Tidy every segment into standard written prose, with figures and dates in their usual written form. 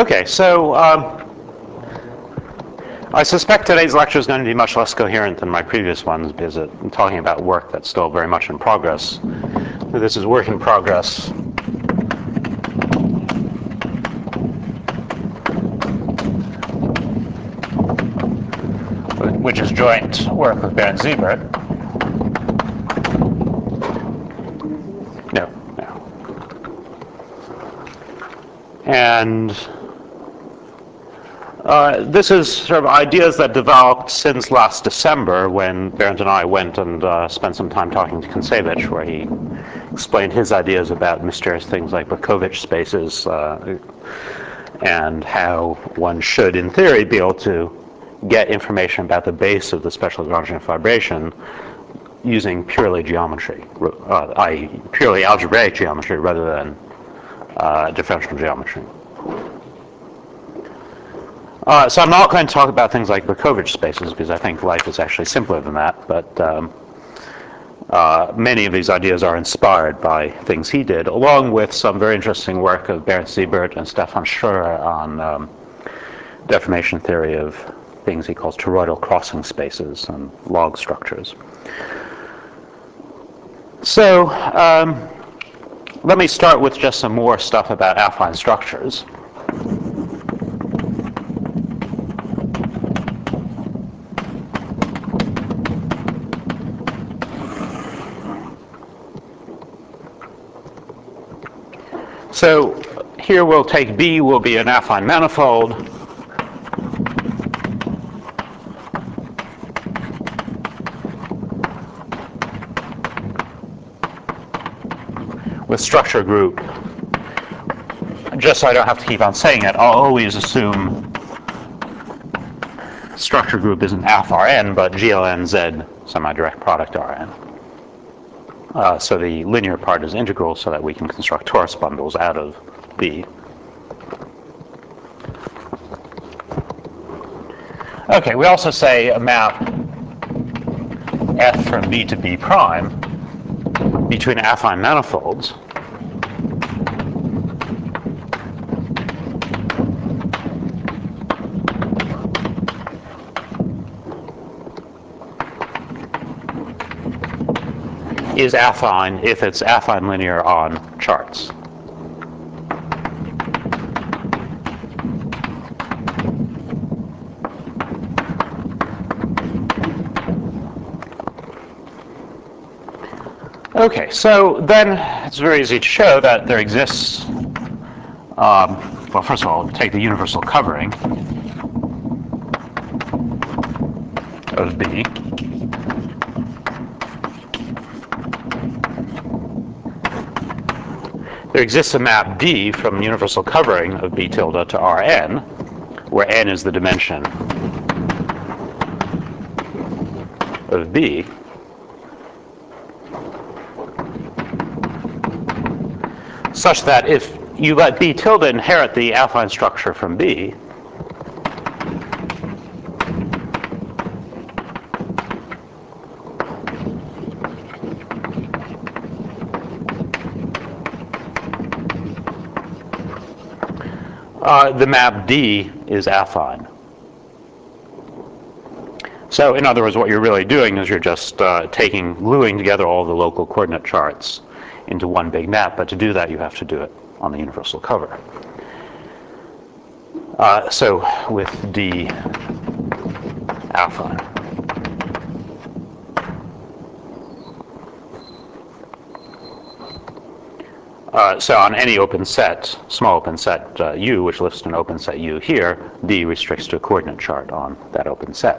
Okay, so I suspect today's lecture is going to be much less coherent than my previous ones because I'm talking about work that's still very much in progress. This is work in progress. Which is joint work with Bernd Siebert. No. And this is sort of ideas that developed since last December when Bernd and I went and spent some time talking to Kontsevich, where he explained his ideas about mysterious things like Berkovich spaces and how one should, in theory, be able to get information about the base of the special Lagrangian vibration using purely geometry, i.e. purely algebraic geometry rather than differential geometry. So I'm not going to talk about things like Berkovich spaces because I think life is actually simpler than that, but many of these ideas are inspired by things he did, along with some very interesting work of Bernd Siebert and Stefan Schröer on deformation theory of things he calls toroidal crossing spaces and log structures. So let me start with just some more stuff about affine structures. So here we'll take B will be an affine manifold with structure group. Just so I don't have to keep on saying it, I'll always assume structure group isn't F_Rn, but GLN-Z semi-direct product Rn. So the linear part is integral so that we can construct torus bundles out of B. Okay, we also say a map F from B to B prime between affine manifolds is affine if it's affine linear on charts. Okay, so then it's very easy to show that there exists, well, first of all, take the universal covering of B. There exists a map D from the universal covering of B tilde to Rn, where n is the dimension of B. Such that if you let B tilde inherit the affine structure from B, the map D is affine. So in other words, what you're really doing is you're just gluing together all the local coordinate charts into one big map, but to do that you have to do it on the universal cover. So with D affine. So on any open set, small open set U, which lists an open set U here, D restricts to a coordinate chart on that open set.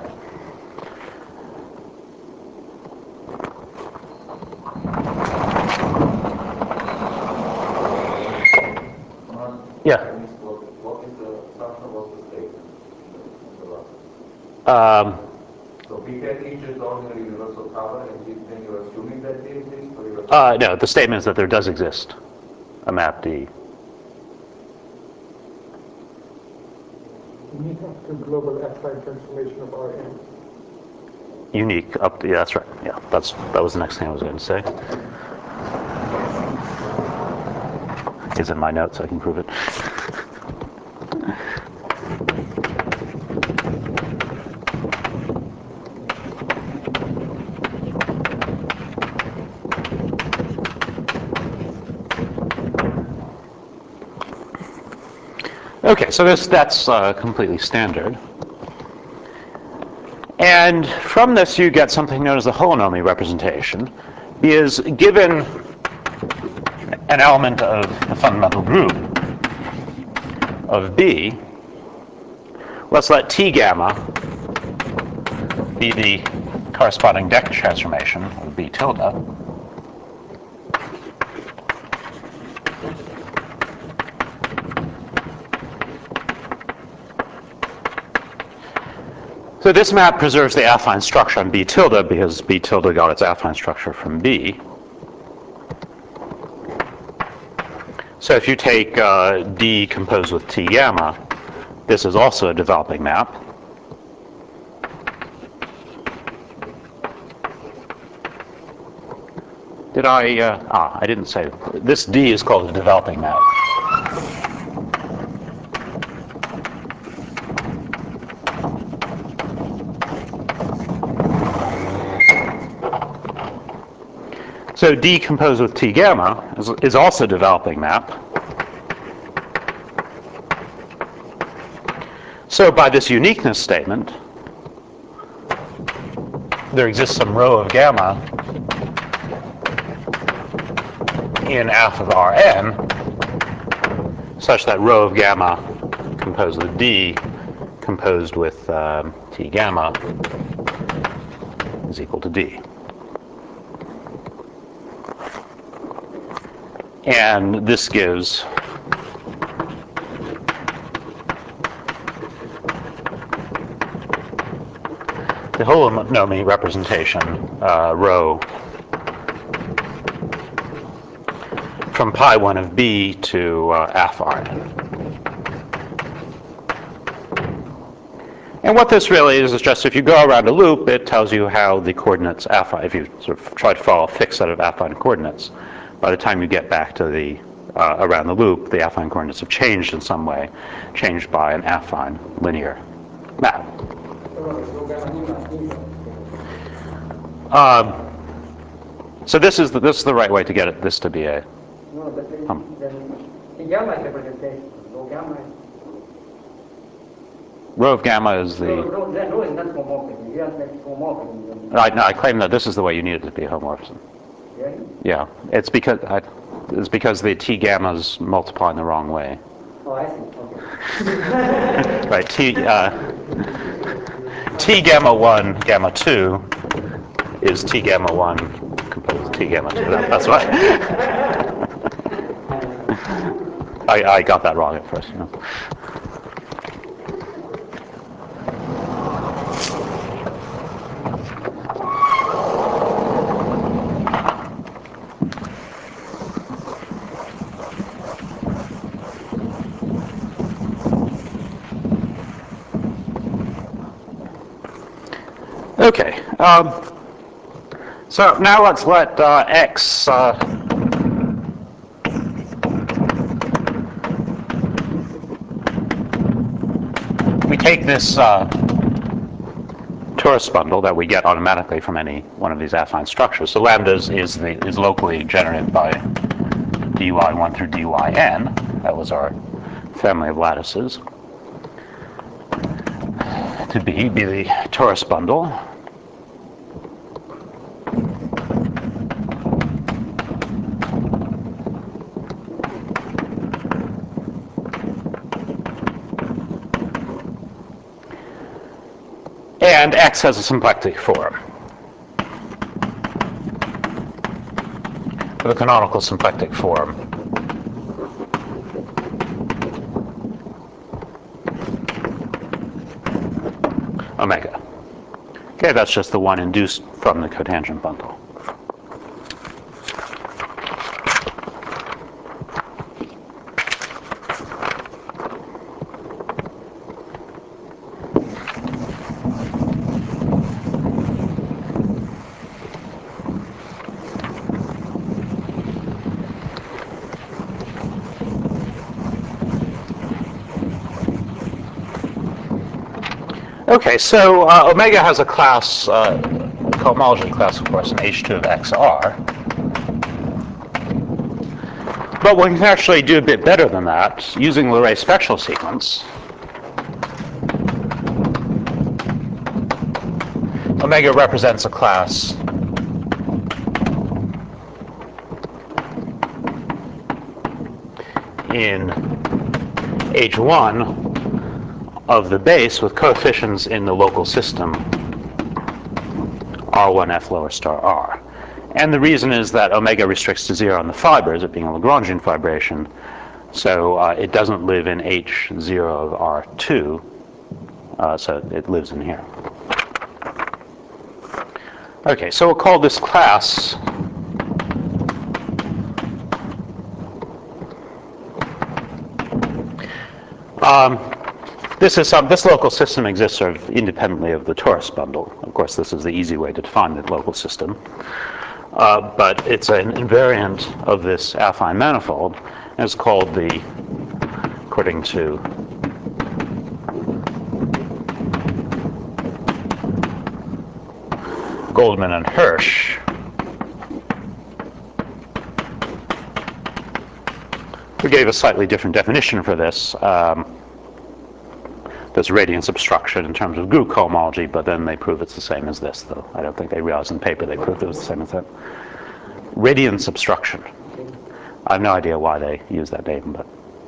Yeah. What is the assumption? What's the statement? So we can each is ordinary universal cover, and then you're assuming that they exist, or you're No, the statement is that there does exist a map D. Unique up to global affine transformation of Rn. Unique up to, yeah, that's right. Yeah, that was the next thing I was going to say. It's in my notes, I can prove it. Okay, so that's completely standard. And from this you get something known as the holonomy representation. Is given an element of the fundamental group of B, let's let T gamma be the corresponding Deck transformation of B tilde. So this map preserves the affine structure on B tilde because B tilde got its affine structure from B. So if you take D composed with T gamma, this is also a developing map. Did I didn't say, this D is called a developing map. So D composed with T gamma is also a developing map. So by this uniqueness statement, there exists some rho of gamma in F of Rn, such that rho of gamma composed with D composed with T gamma is equal to D. And this gives the holonomy representation, rho from pi 1 of B to F Rn. And what this really is just if you go around a loop, it tells you how the coordinates affine, if you sort of try to follow a fixed set of affine coordinates, by the time you get back to the around the loop, the affine coordinates have changed in some way, changed by an affine linear map. So this is the right way to get this to be a. No, but the gamma is representation. Rho gamma is. Rho of gamma is the. Rho is not homomorphism. You have to make homomorphism. I claim that this is the way you need it to be homomorphism. Really? Yeah, it's because the T gammas multiply in the wrong way. Oh, I see. Okay. Right. T gamma 1, gamma 2 is T gamma 1 composed with T gamma 2. That's why. I got that wrong at first. You know. Okay. So now let's let X we take this torus bundle that we get automatically from any one of these affine structures. So lambda is locally generated by dy1 through dyn. That was our family of lattices. To be the torus bundle. And X has a symplectic form. The canonical symplectic form. Omega. Okay, that's just the one induced from the cotangent bundle. Okay, so omega has a class, cohomology class, of course, in H2 of XR. But one can actually do a bit better than that using the Ray spectral sequence. Omega represents a class in H1 of the base with coefficients in the local system R1F lower star R. And the reason is that omega restricts to 0 on the fibers, it being a Lagrangian fibration, so it doesn't live in H0 of R2, so it lives in here. Okay, so we'll call this class this local system exists sort of independently of the torus bundle. Of course, this is the easy way to define the local system. But it's an invariant of this affine manifold, and it's called the, according to Goldman and Hirsch, who gave a slightly different definition for this. There's radiance obstruction in terms of group cohomology, but then they prove it's the same as this, though I don't think they realized in the paper they proved it was the same as that. Radiance obstruction. I have no idea why they use that name, but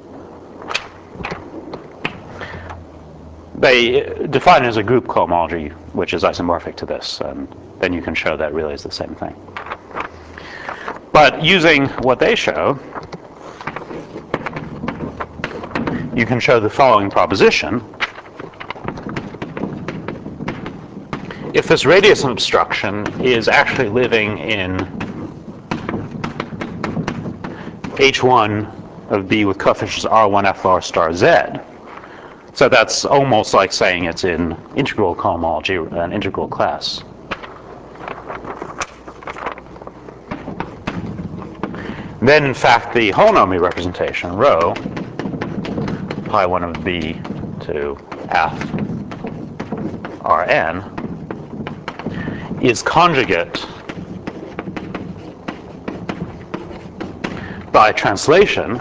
they define it as a group cohomology, which is isomorphic to this, and then you can show that really is the same thing. But using what they show, you can show the following proposition. If this radius obstruction is actually living in H1 of B with coefficients R1F lower star Z, so that's almost like saying it's in integral cohomology, an integral class. Then, in fact, the holonomy representation, rho, pi 1 of B to F Rn, is conjugate by translation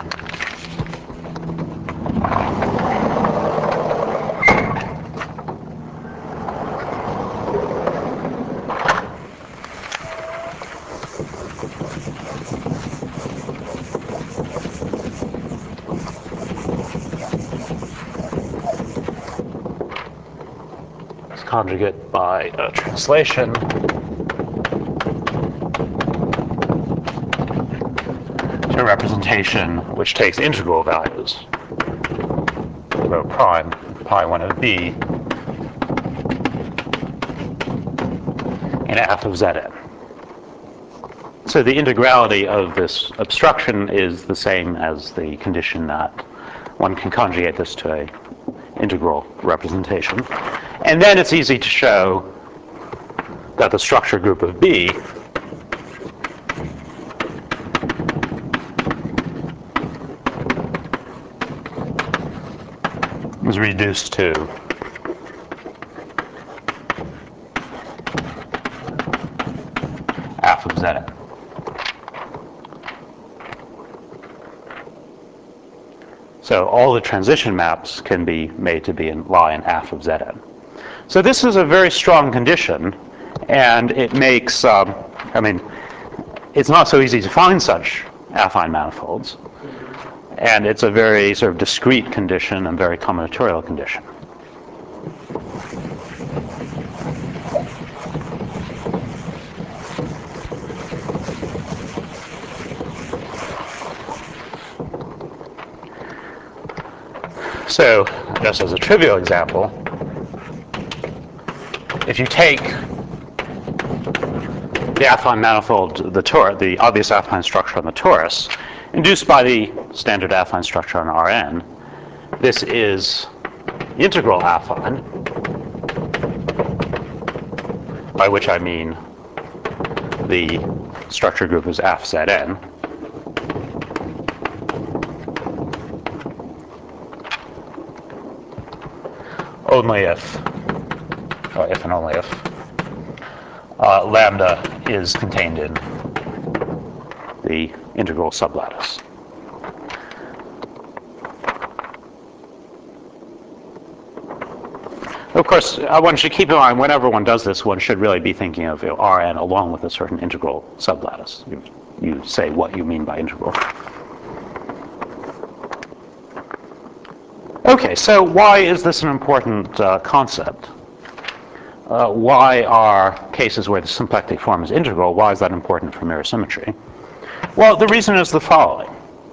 conjugate by translation to a representation which takes integral values, rho prime, pi 1 of B, in F of Zn. So the integrality of this obstruction is the same as the condition that one can conjugate this to an integral representation. And then it's easy to show that the structure group of B is reduced to F of Zn. So all the transition maps can be made to lie in F of Zn. So this is a very strong condition, and it makes, I mean, it's not so easy to find such affine manifolds, and it's a very sort of discrete condition and very combinatorial condition. So, just as a trivial example, if you take the affine manifold, the obvious affine structure on the torus, induced by the standard affine structure on Rn, this is integral affine, by which I mean the structure group is Fzn. Only if, or if and only if, lambda is contained in the integral sublattice. Of course, one should keep in mind whenever one does this, one should really be thinking of Rn along with a certain integral sublattice. You say what you mean by integral. Okay, so why is this an important concept? Why are cases where the symplectic form is integral, why is that important for mirror symmetry? Well, the reason is the following.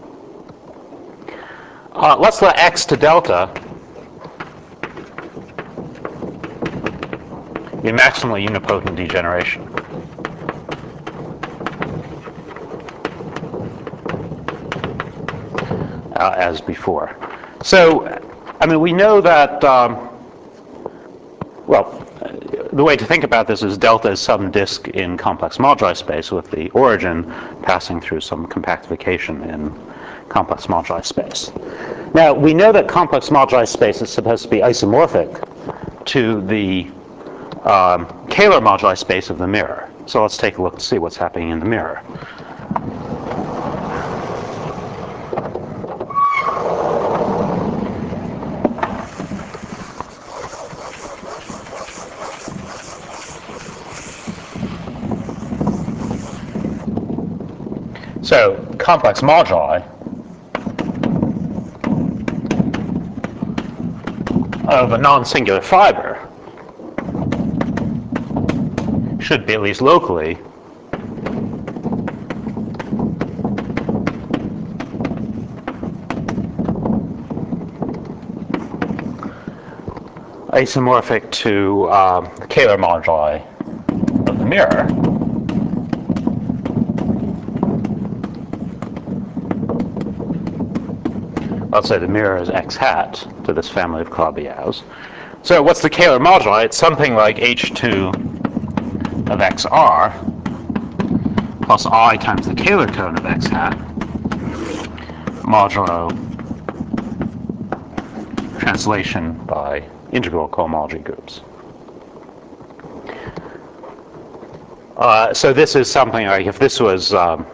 Let's let x to delta be maximally unipotent degeneration. As before. So, I mean, we know that, the way to think about this is delta is some disk in complex moduli space with the origin passing through some compactification in complex moduli space. Now, we know that complex moduli space is supposed to be isomorphic to the Kähler moduli space of the mirror. So let's take a look to see what's happening in the mirror. So complex moduli of a non-singular fiber should be, at least locally, isomorphic to the Kähler moduli of the mirror. Let's say the mirror is x hat to this family of Calabi-Yaus. So what's the Kähler moduli? It's something like h2 of xr plus I times the Kähler cone of x hat modulo translation by integral cohomology groups. So this is something like, if this was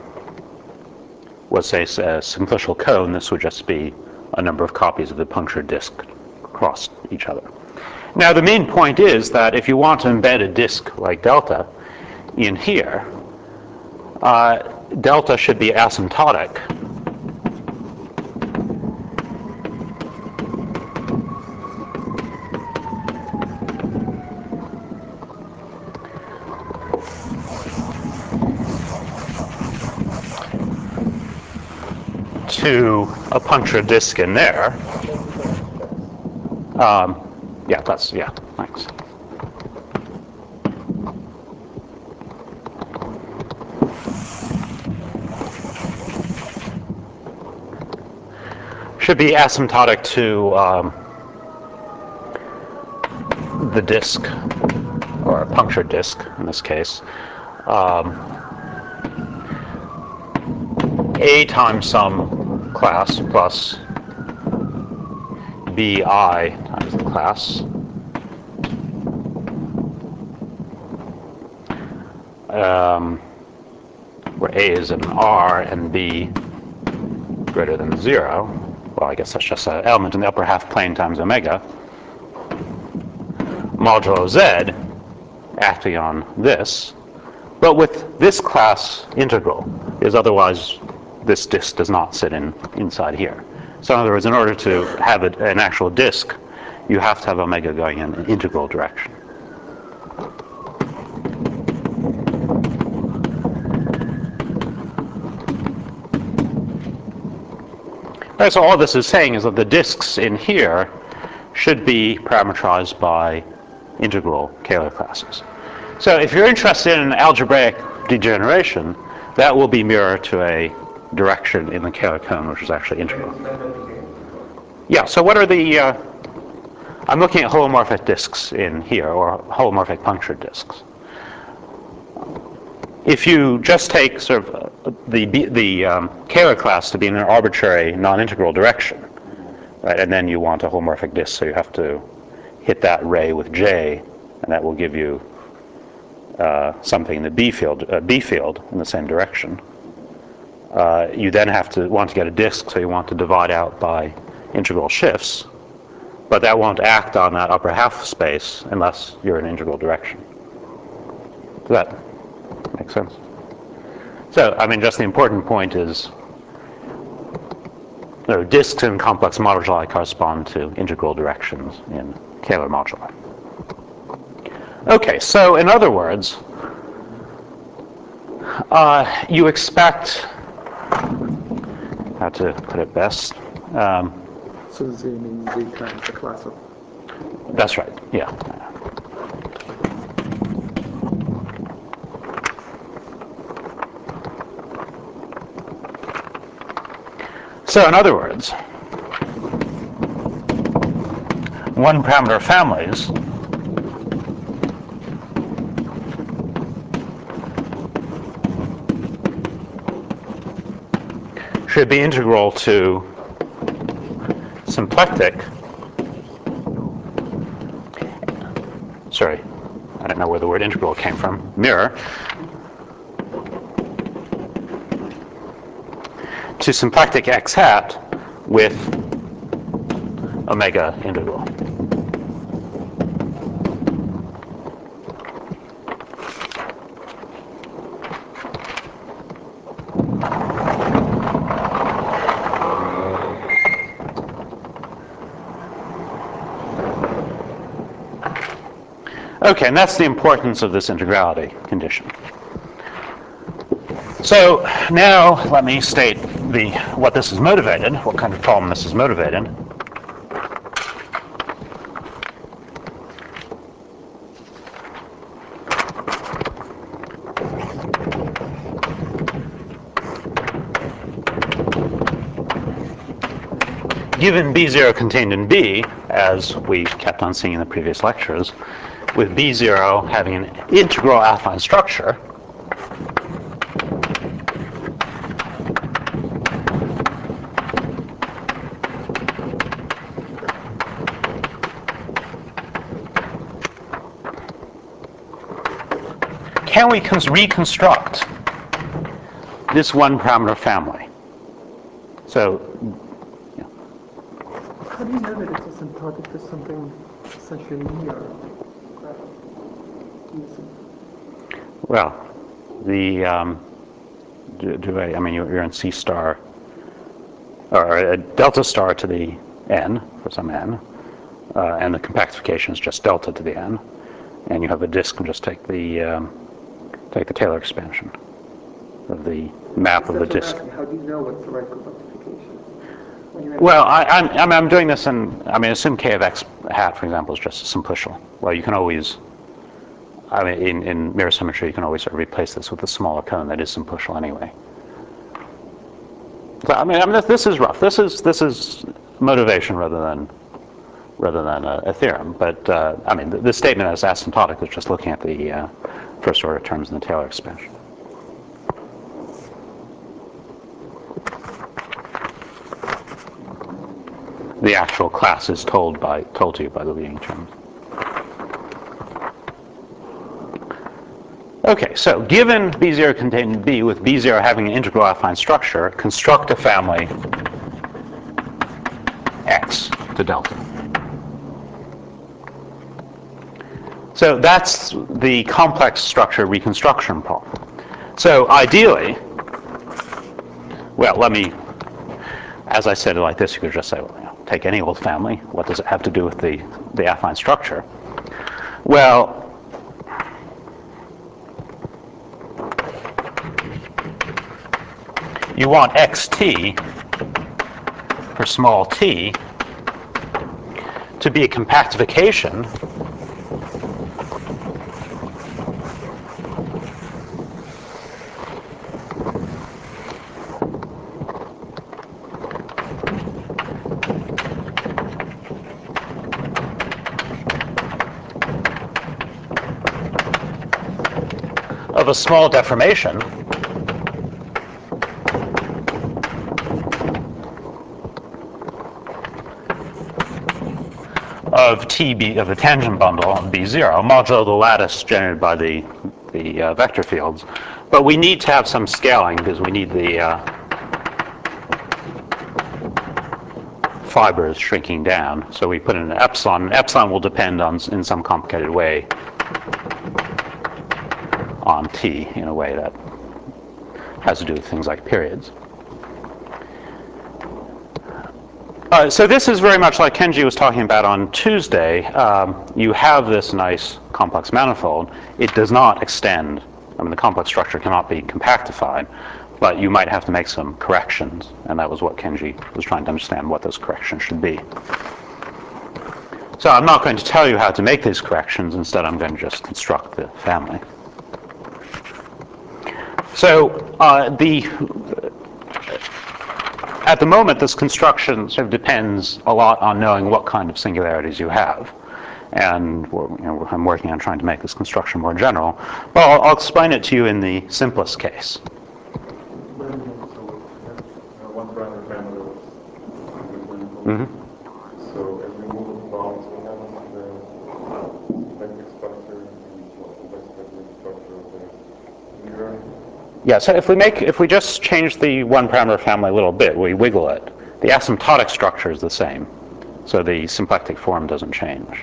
say a simplicial cone, this would just be a number of copies of the punctured disk across each other. Now the main point is that if you want to embed a disk like delta in here, delta should be asymptotic to a punctured disk in there. Yeah, thanks. Should be asymptotic to the disk, or a punctured disk in this case. A times some class plus bi times the class where A is an R and B greater than 0. Well, I guess that's just an element in the upper half plane times omega modulo Z acting on this, but with this class integral, because otherwise this disk does not sit inside here. So in other words, in order to have an actual disk, you have to have omega going in an integral direction. Right, so all this is saying is that the disks in here should be parametrized by integral Kähler classes. So if you're interested in algebraic degeneration, that will be mirror to a direction in the Kähler cone, which is actually integral. Yeah, so what are the, I'm looking at holomorphic disks in here, or holomorphic punctured disks. If you just take sort of the Kähler class to be in an arbitrary non-integral direction, right, and then you want a holomorphic disk, so you have to hit that ray with J, and that will give you something in the B field in the same direction. You then want to get a disk, so you want to divide out by integral shifts. but that won't act on that upper half space unless you're in integral direction. Does that make sense? So, I mean, just the important point is, disks in complex moduli correspond to integral directions in Kähler moduli. Okay, so in other words, you expect, how to put it best, So Z means Z times the class of. that's right, yeah. So in other words, one parameter families should be integral to symplectic, sorry, I don't know where the word integral came from, mirror, to symplectic x hat with omega integral. Okay, and that's the importance of this integrality condition. So now let me state what this is motivated, what kind of problem this is motivated. Given B0 contained in B, as we kept on seeing in the previous lectures, with B0 having an integral affine structure, can we reconstruct this one parameter family? So, How do you know that it's asymptotic to something essentially linear? well, I mean, you're in C star, or a delta star to the n for some n, and the compactification is just delta to the n, and you have a disk and just take the Taylor expansion of the map of the disk. How do you know what's the right compactification? Well, I'm doing this in, I mean, assume k of x hat, for example, is just a simplicial. Well, you can always, I mean, in mirror symmetry, you can always sort of replace this with a smaller cone that is simplicial anyway. So, I mean, this is rough. This is motivation rather than a theorem. But I mean, the statement as asymptotic is just looking at the first order terms in the Taylor expansion. The actual class is told to you by the leading terms. Okay, so given B0 contained in B, with B0 having an integral affine structure, construct a family X to delta. So that's the complex structure reconstruction problem. So ideally, well, let me, as I said it like this, you could just say, well, take any old family. What does it have to do with the affine structure? Well, you want xt for small t to be a compactification of a small deformation of TB, of the tangent bundle of B0, modulo the lattice generated by the vector fields. But we need to have some scaling because we need the fibers shrinking down. So we put in an epsilon. And epsilon will depend on, in some complicated way, on t in a way that has to do with things like periods. So this is very much like Kenji was talking about on Tuesday. You have this nice complex manifold. It does not extend. I mean, the complex structure cannot be compactified, but you might have to make some corrections, and that was what Kenji was trying to understand, what those corrections should be. So I'm not going to tell you how to make these corrections. Instead, I'm going to just construct the family. So at the moment, this construction sort of depends a lot on knowing what kind of singularities you have. And I'm working on trying to make this construction more general. But I'll explain it to you in the simplest case. One parameter family Mm-hmm. So as we move about, what happens to the symplectic structure and symplectic structure of the mirror? Yeah, so if we just change the one parameter family a little bit, we wiggle it, the asymptotic structure is the same. So the symplectic form doesn't change.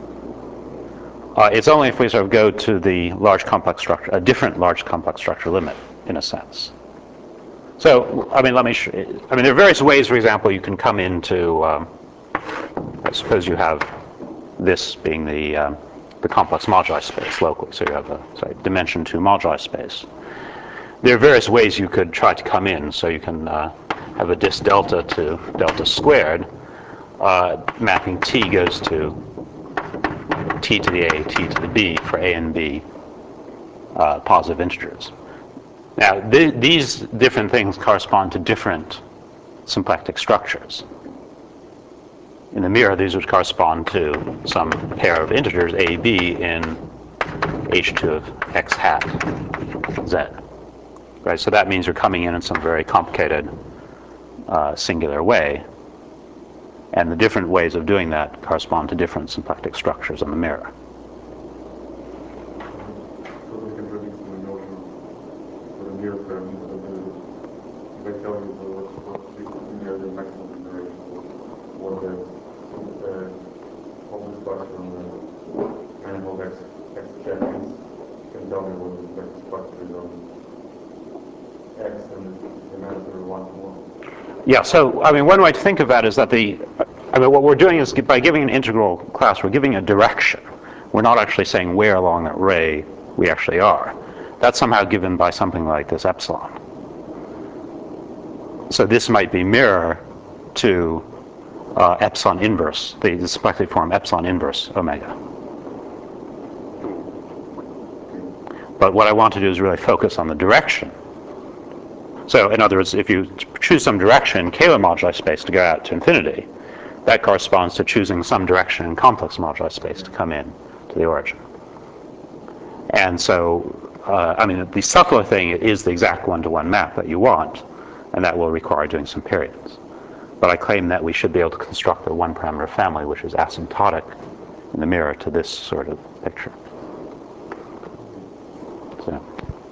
It's only if we sort of go to the large complex structure, a different large complex structure limit, in a sense. So, I mean, there are various ways, for example, you can come into, I suppose you have this being the complex moduli space locally. So you have a dimension 2 moduli space. There are various ways you could try to come in. So you can have a disk delta to delta squared. Mapping t goes to t to the a, t to the b for a and b positive integers. Now, these different things correspond to different symplectic structures. In the mirror, these would correspond to some pair of integers, a, b, in h2 of x hat z. Right? So that means you're coming in some very complicated singular way. And the different ways of doing that correspond to different symplectic structures in the mirror. So we can predict the notion for the mirror parameter. If I tell you what's supposed to be near the maximum generation, what the of the structure on the manifold x chat is, you can tell me what the structure is on x and the manifold 1 to 1. Yeah, so I mean, one way to think of that is that what we're doing is by giving an integral class, we're giving a direction. We're not actually saying where along that ray we actually are. That's somehow given by something like this epsilon. So this might be mirror to epsilon inverse, the symplectic form epsilon inverse omega. But what I want to do is really focus on the direction. So in other words, if you choose some direction, Kähler moduli space to go out to infinity, that corresponds to choosing some direction in complex moduli space to come in to the origin. And so, I mean, the subtler thing is the exact one-to-one map that you want, and that will require doing some periods. But I claim that we should be able to construct a one-parameter family which is asymptotic in the mirror to this sort of picture. So.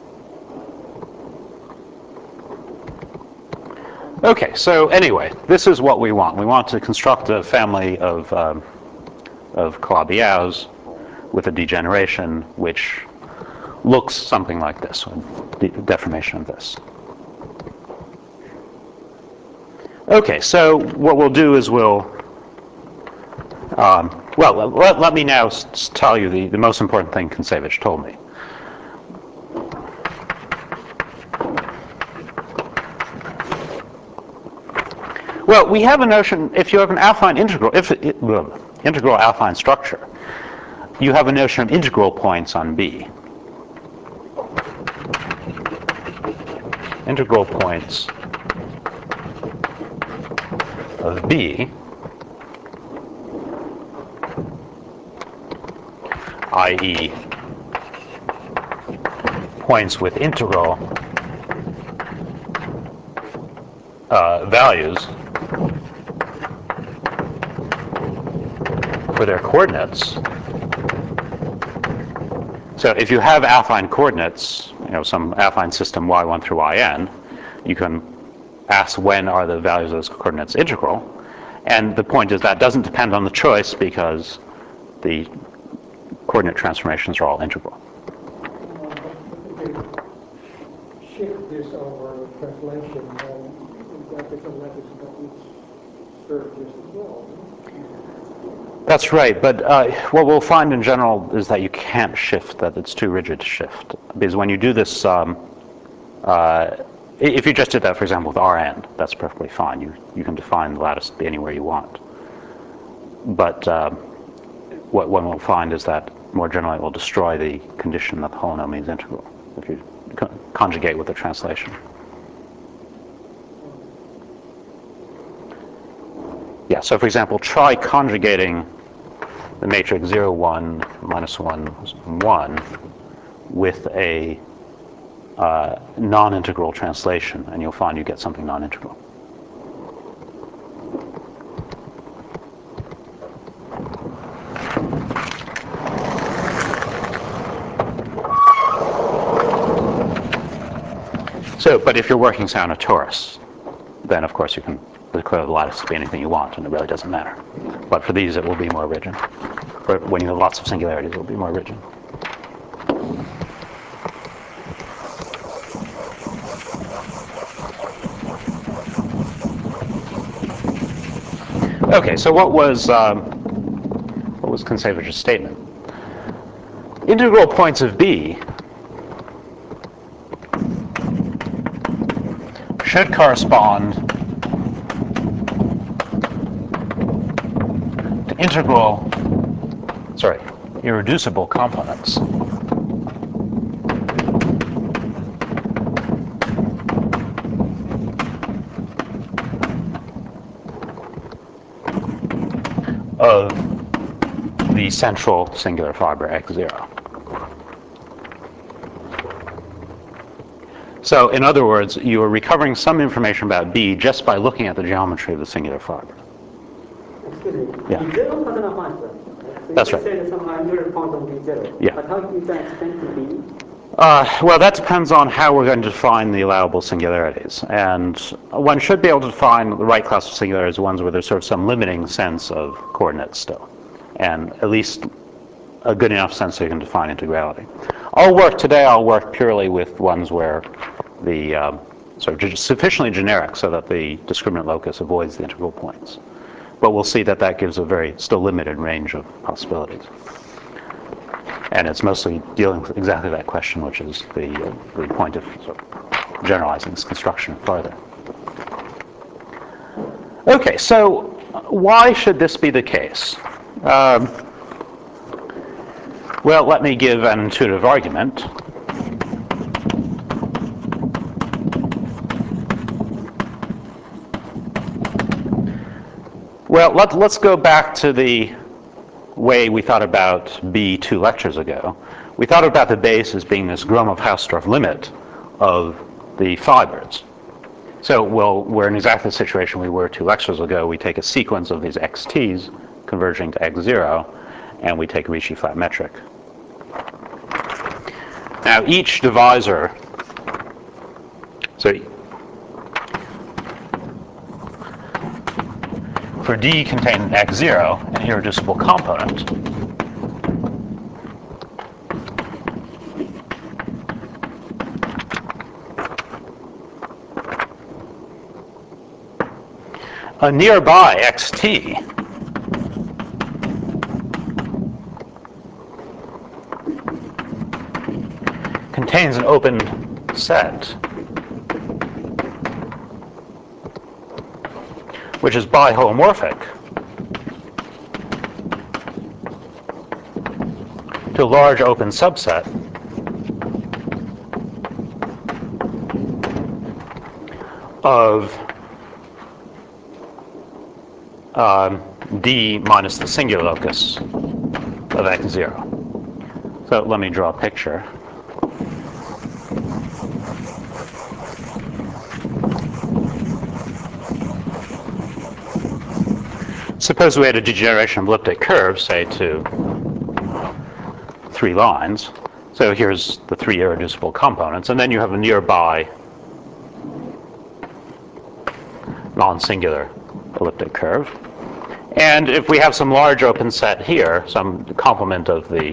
Okay, so anyway, this is what we want. We want to construct a family of Calabi-Yaos with a degeneration which looks something like this, a deformation of this. Okay, so what we'll do is let me now tell you the most important thing Kontsevich told me. Well, we have a notion, if you have an affine integral, integral affine structure, you have a notion of integral points on B. Integral points of B, i.e. points with integral values for their coordinates. So if you have affine coordinates, some affine system y1 through yn, you can ask when are the values of those coordinates integral. And the point is that doesn't depend on the choice because the coordinate transformations are all integral. Shift this over translation, and that different methods that would serve just as well. That's right, but what we'll find in general is that you can't shift, that it's too rigid to shift. Because when you do this, if you just did that, for example, with Rn, that's perfectly fine. You can define the lattice to be anywhere you want. But what one will find is that more generally it will destroy the condition that the holonomial is integral if you conjugate with the translation. Yeah, so for example, try conjugating the matrix 0, 1, minus 1, 1 with a non-integral translation, and you'll find you get something non-integral. So, but if you're working, say, on a torus, then of course you can declare the lattice to be anything you want, and it really doesn't matter. But for these, it will be more rigid. For when you have lots of singularities, it will be more rigid. Okay, so what was Kontsevich statement? Integral points of B should correspond to irreducible components of the central singular fiber x0. So in other words, you are recovering some information about B just by looking at the geometry of the singular fiber. Excuse me. Yeah. Zero doesn't apply. So That's you right. said some angular point will be zero. Yeah. But how do you extend to B? Well, that depends on how we're going to define the allowable singularities. And one should be able to define the right class of singularities, ones where there's sort of some limiting sense of coordinates still, and at least a good enough sense so you can define integrality. Today I'll work purely with ones where the sort of sufficiently generic so that the discriminant locus avoids the integral points. But we'll see that that gives a very still limited range of possibilities. And it's mostly dealing with exactly that question, which is the point of sort of generalizing this construction farther. Okay, so why should this be the case? Well, let me give an intuitive argument. Well, let's go back to the way we thought about B 2 lectures ago. We thought about the base as being this Gromov-Hausdorff limit of the fibers. So, well, we're in exactly the situation we were 2 lectures ago. We take a sequence of these xt's converging to x0, and we take a Ricci flat metric. Now, each divisor, so for D containing x0, an irreducible component, a nearby xt contains an open set which is biholomorphic to a large open subset of D minus the singular locus of x0. So let me draw a picture. Suppose we had a degeneration of elliptic curves, say, to 3 lines. So here's the 3 irreducible components, and then you have a nearby non-singular elliptic curve. And if we have some large open set here, some complement of the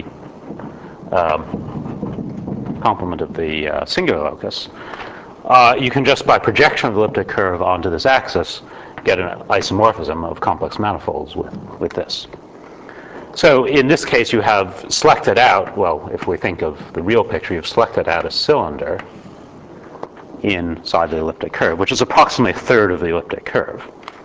singular locus, you can just by projection of the elliptic curve onto this axis get an isomorphism of complex manifolds with this. So in this case, you have selected out, well, if we think of the real picture, you've selected out a cylinder inside the elliptic curve, which is approximately a third of the elliptic curve.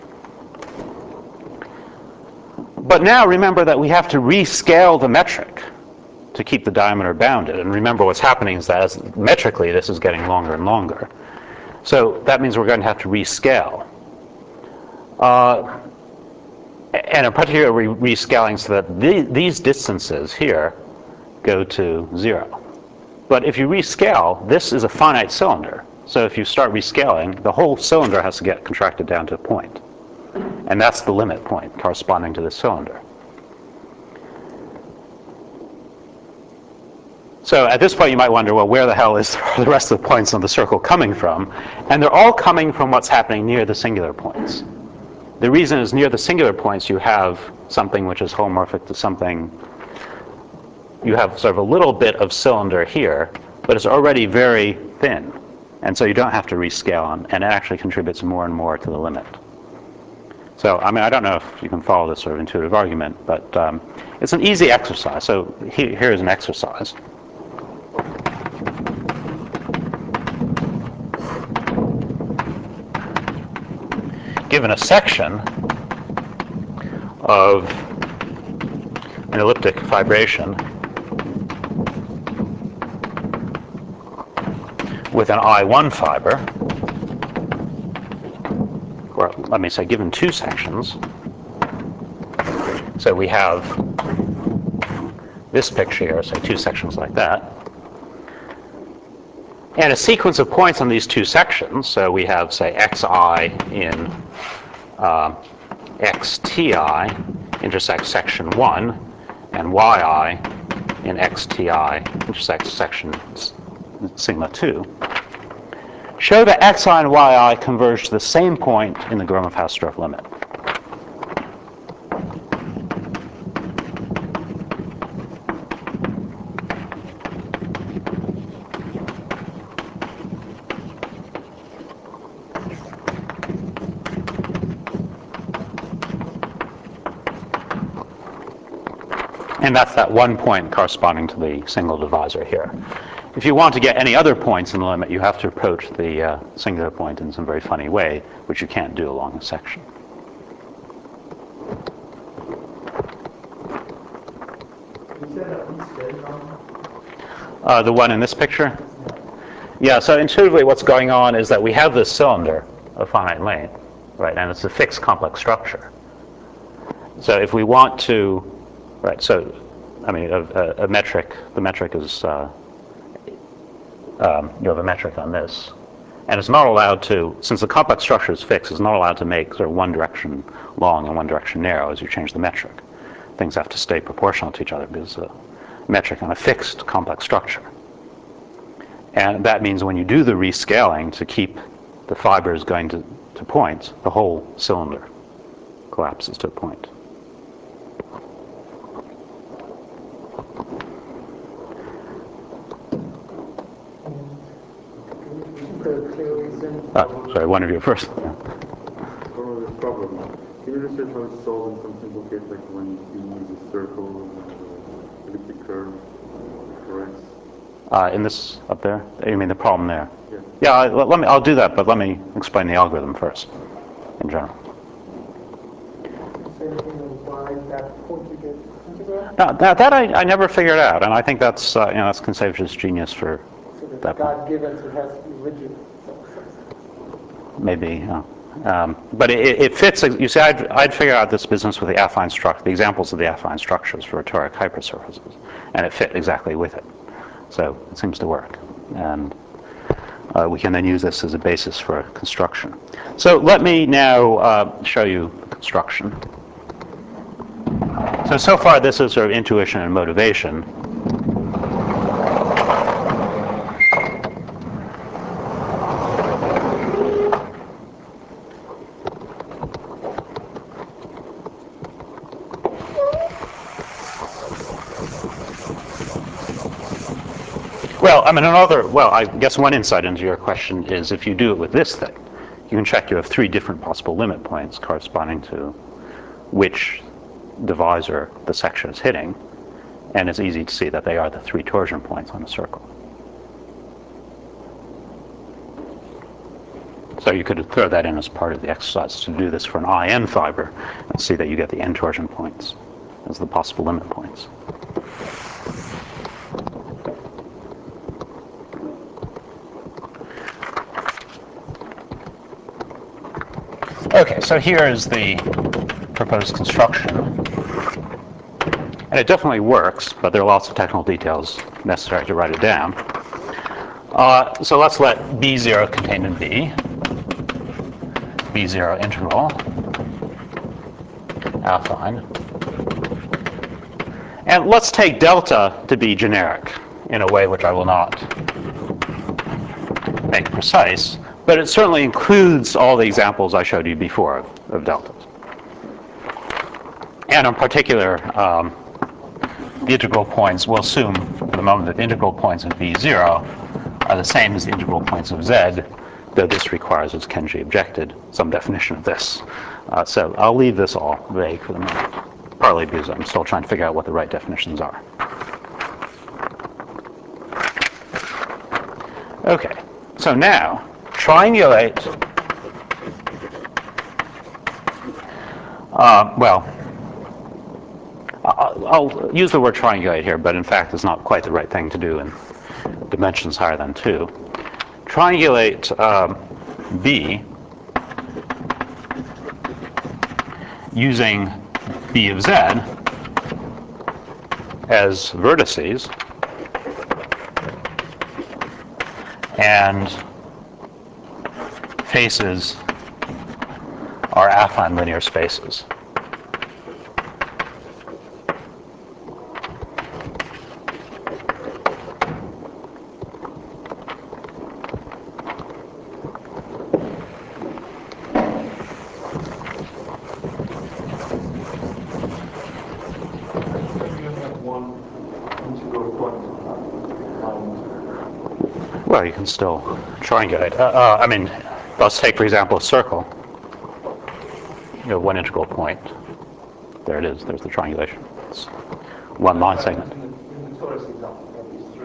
But now remember that we have to rescale the metric to keep the diameter bounded. And remember what's happening is that metrically this is getting longer and longer. So that means we're going to have to rescale. And in particular, we're rescaling so that these distances here go to 0. But if you rescale, this is a finite cylinder. So if you start rescaling, the whole cylinder has to get contracted down to a point. And that's the limit point corresponding to the cylinder. So at this point, you might wonder, well, where the hell is the rest of the points on the circle coming from? And they're all coming from what's happening near the singular points. The reason is near the singular points, you have something which is homomorphic to something. You have sort of a little bit of cylinder here, but it's already very thin. And so you don't have to rescale, and it actually contributes more and more to the limit. So, I mean, I don't know if you can follow this sort of intuitive argument, but it's an easy exercise. So here's an exercise. Given a section of an elliptic fibration with an I1 fiber, or let me say given two sections. So we have this picture here, say two sections like that. And a sequence of points on these two sections. So we have, say, xi in xti intersects section 1, and yi in xti intersects section sigma 2. Show that xi and yi converge to the same point in the Gromov-Hausdorff limit. And that's that one point corresponding to the single divisor here. If you want to get any other points in the limit, you have to approach the singular point in some very funny way, which you can't do along a section. You said that we stayed on? The one in this picture? Yeah, so intuitively what's going on is that we have this cylinder of finite length, right, and it's a fixed complex structure. So if we want to, right, so, I mean, a metric, the metric is, you have a metric on this. And it's not allowed to, since the complex structure is fixed, it's not allowed to make sort of one direction long and one direction narrow as you change the metric. Things have to stay proportional to each other because it's a metric on a fixed complex structure. And that means when you do the rescaling to keep the fibers going to points, the whole cylinder collapses to a point. Sorry, one of you first. Yeah. Oh, this problem. Can you illustrate how it's solved in some simple case, like when you use a circle and elliptic curve corrects? In this up there? You mean the problem there? Yeah. Yeah, I'll do that, but let me explain the algorithm first, in general. Same thing on why that point you get into that? Now, that I never figured out, and I think that's that's Concevich's genius for So that that point. God given, so it has to be rigid. Maybe, but it fits. You see, I'd figured out this business with the affine structure, the examples of the affine structures for toric hypersurfaces, and it fit exactly with it. So it seems to work, and we can then use this as a basis for construction. So let me now show you the construction. So far this is sort of intuition and motivation. Well, I mean, I guess one insight into your question is if you do it with this thing, you can check you have 3 different possible limit points corresponding to which divisor the section is hitting, and it's easy to see that they are the 3 torsion points on a circle. So you could throw that in as part of the exercise to do this for an IN fiber and see that you get the N torsion points as the possible limit points. Okay, so here is the proposed construction. And it definitely works, but there are lots of technical details necessary to write it down. So let's let B0 contained in B, B0 integral, affine. And let's take delta to be generic in a way which I will not make precise, but it certainly includes all the examples I showed you before of deltas. And in particular, the integral points, we'll assume for the moment that the integral points of B0 are the same as the integral points of Z, though this requires, as Kenji objected, some definition of this. So I'll leave this all vague for the moment, partly because I'm still trying to figure out what the right definitions are. Okay, so now triangulate, I'll use the word triangulate here, but in fact it's not quite the right thing to do in dimensions higher than 2. Triangulate B using B of Z as vertices and faces are affine linear spaces. Well, you can still triangulate. I mean, let's take, for example, a circle. You have one integral point. There it is. There's the triangulation. It's one line segment. In the torus example, you have these 3.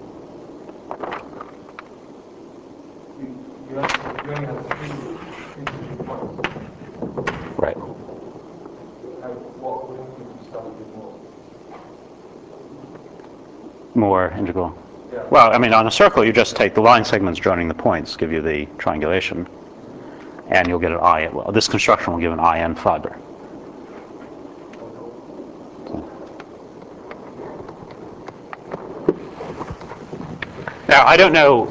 You only have 3 integral points. Right. What would happen if you started with more? More integral. Yeah. Well, I mean, on a circle, you just take the line segments joining the points, give you the triangulation, and you'll get an I. Well, this construction will give an IN fiber. Now, I don't know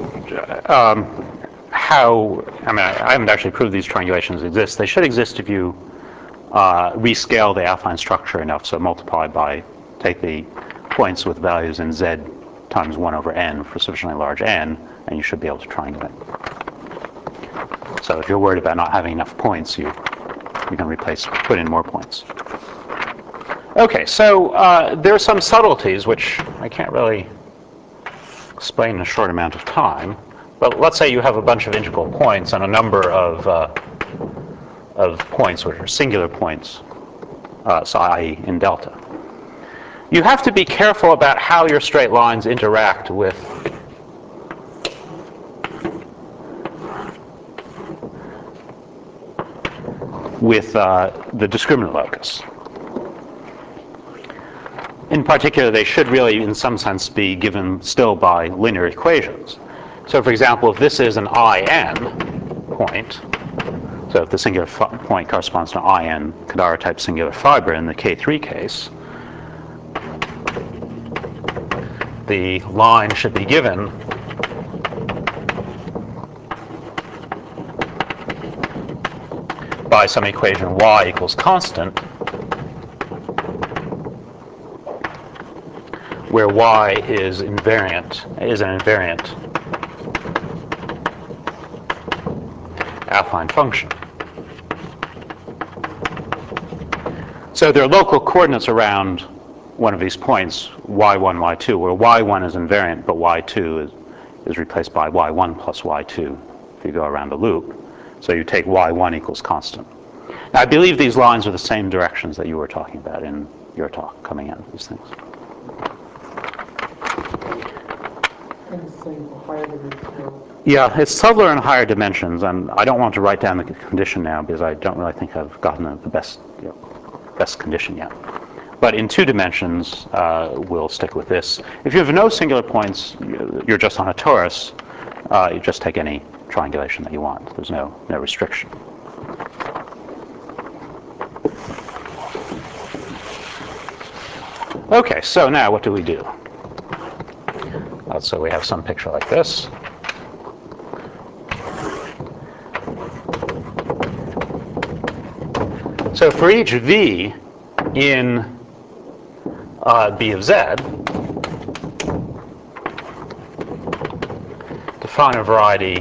how, I mean, I haven't actually proved these triangulations exist. They should exist if you rescale the affine structure enough, so multiply by, take the points with values in Z times 1 over n for sufficiently large n, and you should be able to triangulate. So if you're worried about not having enough points, you can put in more points. Okay, so there are some subtleties which I can't really explain in a short amount of time. But let's say you have a bunch of integral points and a number of points which are singular points, so i.e. in delta. You have to be careful about how your straight lines interact with the discriminant locus. In particular, they should really, in some sense, be given still by linear equations. So, for example, if this is an IN point, so if the singular point corresponds to an IN Kadara-type singular fiber in the K3 case, the line should be given by some equation y equals constant, where y is an invariant affine function. So there are local coordinates around one of these points, y1, y2, where y1 is invariant, but y2 is replaced by y1 plus y2 if you go around the loop. So you take y1 equals constant. Now, I believe these lines are the same directions that you were talking about in your talk, coming out of these things. And the same for higher dimensional. Yeah, it's subtler in higher dimensions, and I don't want to write down the condition now because I don't really think I've gotten the best, best condition yet. But in 2 dimensions, we'll stick with this. If you have no singular points, you're just on a torus, you just take any triangulation that you want. There's no restriction. Okay, so now what do we do? So we have some picture like this. So for each v in B of z, define a variety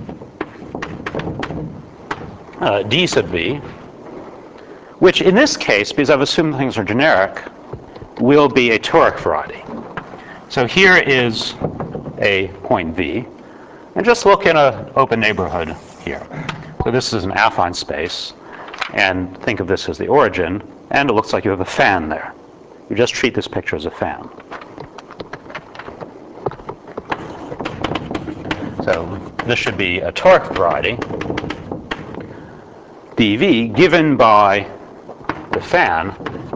d sub v, which in this case, because I've assumed things are generic, will be a toric variety. So here is a point v, and just look in an open neighborhood here. So this is an affine space, and think of this as the origin, and it looks like you have a fan there. You just treat this picture as a fan. So this should be a toric variety, dv, given by the fan,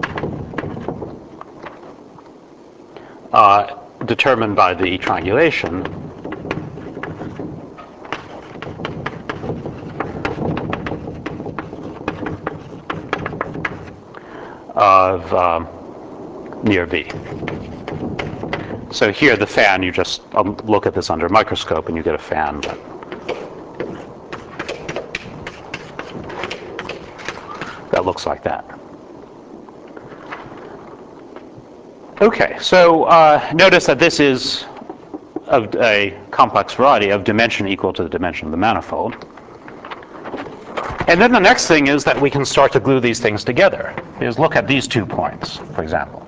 determined by the triangulation of near V. So here the fan, you just look at this under a microscope and you get a fan that looks like that. Okay, so notice that this is of a complex variety of dimension equal to the dimension of the manifold. And then the next thing is that we can start to glue these things together. Is look at these 2 points, for example.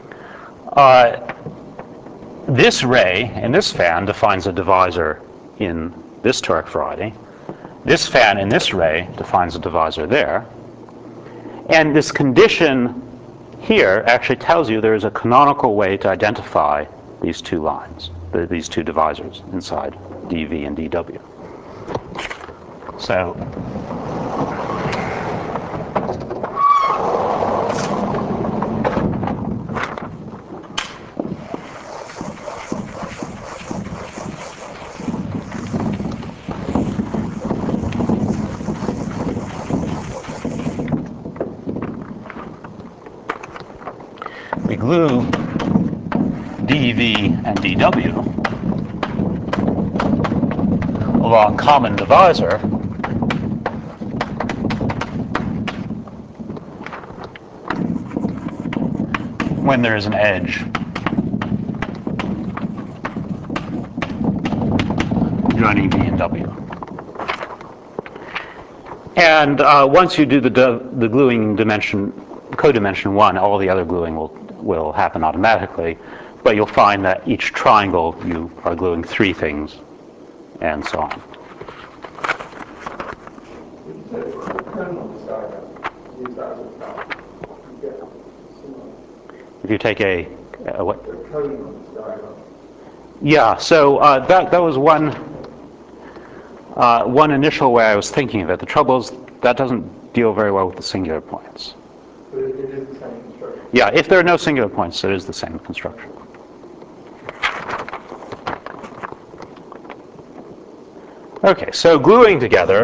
This ray in this fan defines a divisor in this toric variety. This fan in this ray defines a divisor there. And this condition here actually tells you there is a canonical way to identify these 2 lines, these 2 divisors inside dv and dw. So we glue dv and dw along common divisor when there is an edge joining v and w. And once you do the gluing dimension, codimension 1, all the other gluing will happen automatically, but you'll find that each triangle you are gluing 3 things, and so on. If you take a what? Yeah, so that was one initial way I was thinking of it. The trouble is that doesn't deal very well with the singular points. But it is the same construction. Yeah, if there are no singular points, it is the same construction. Okay, so gluing together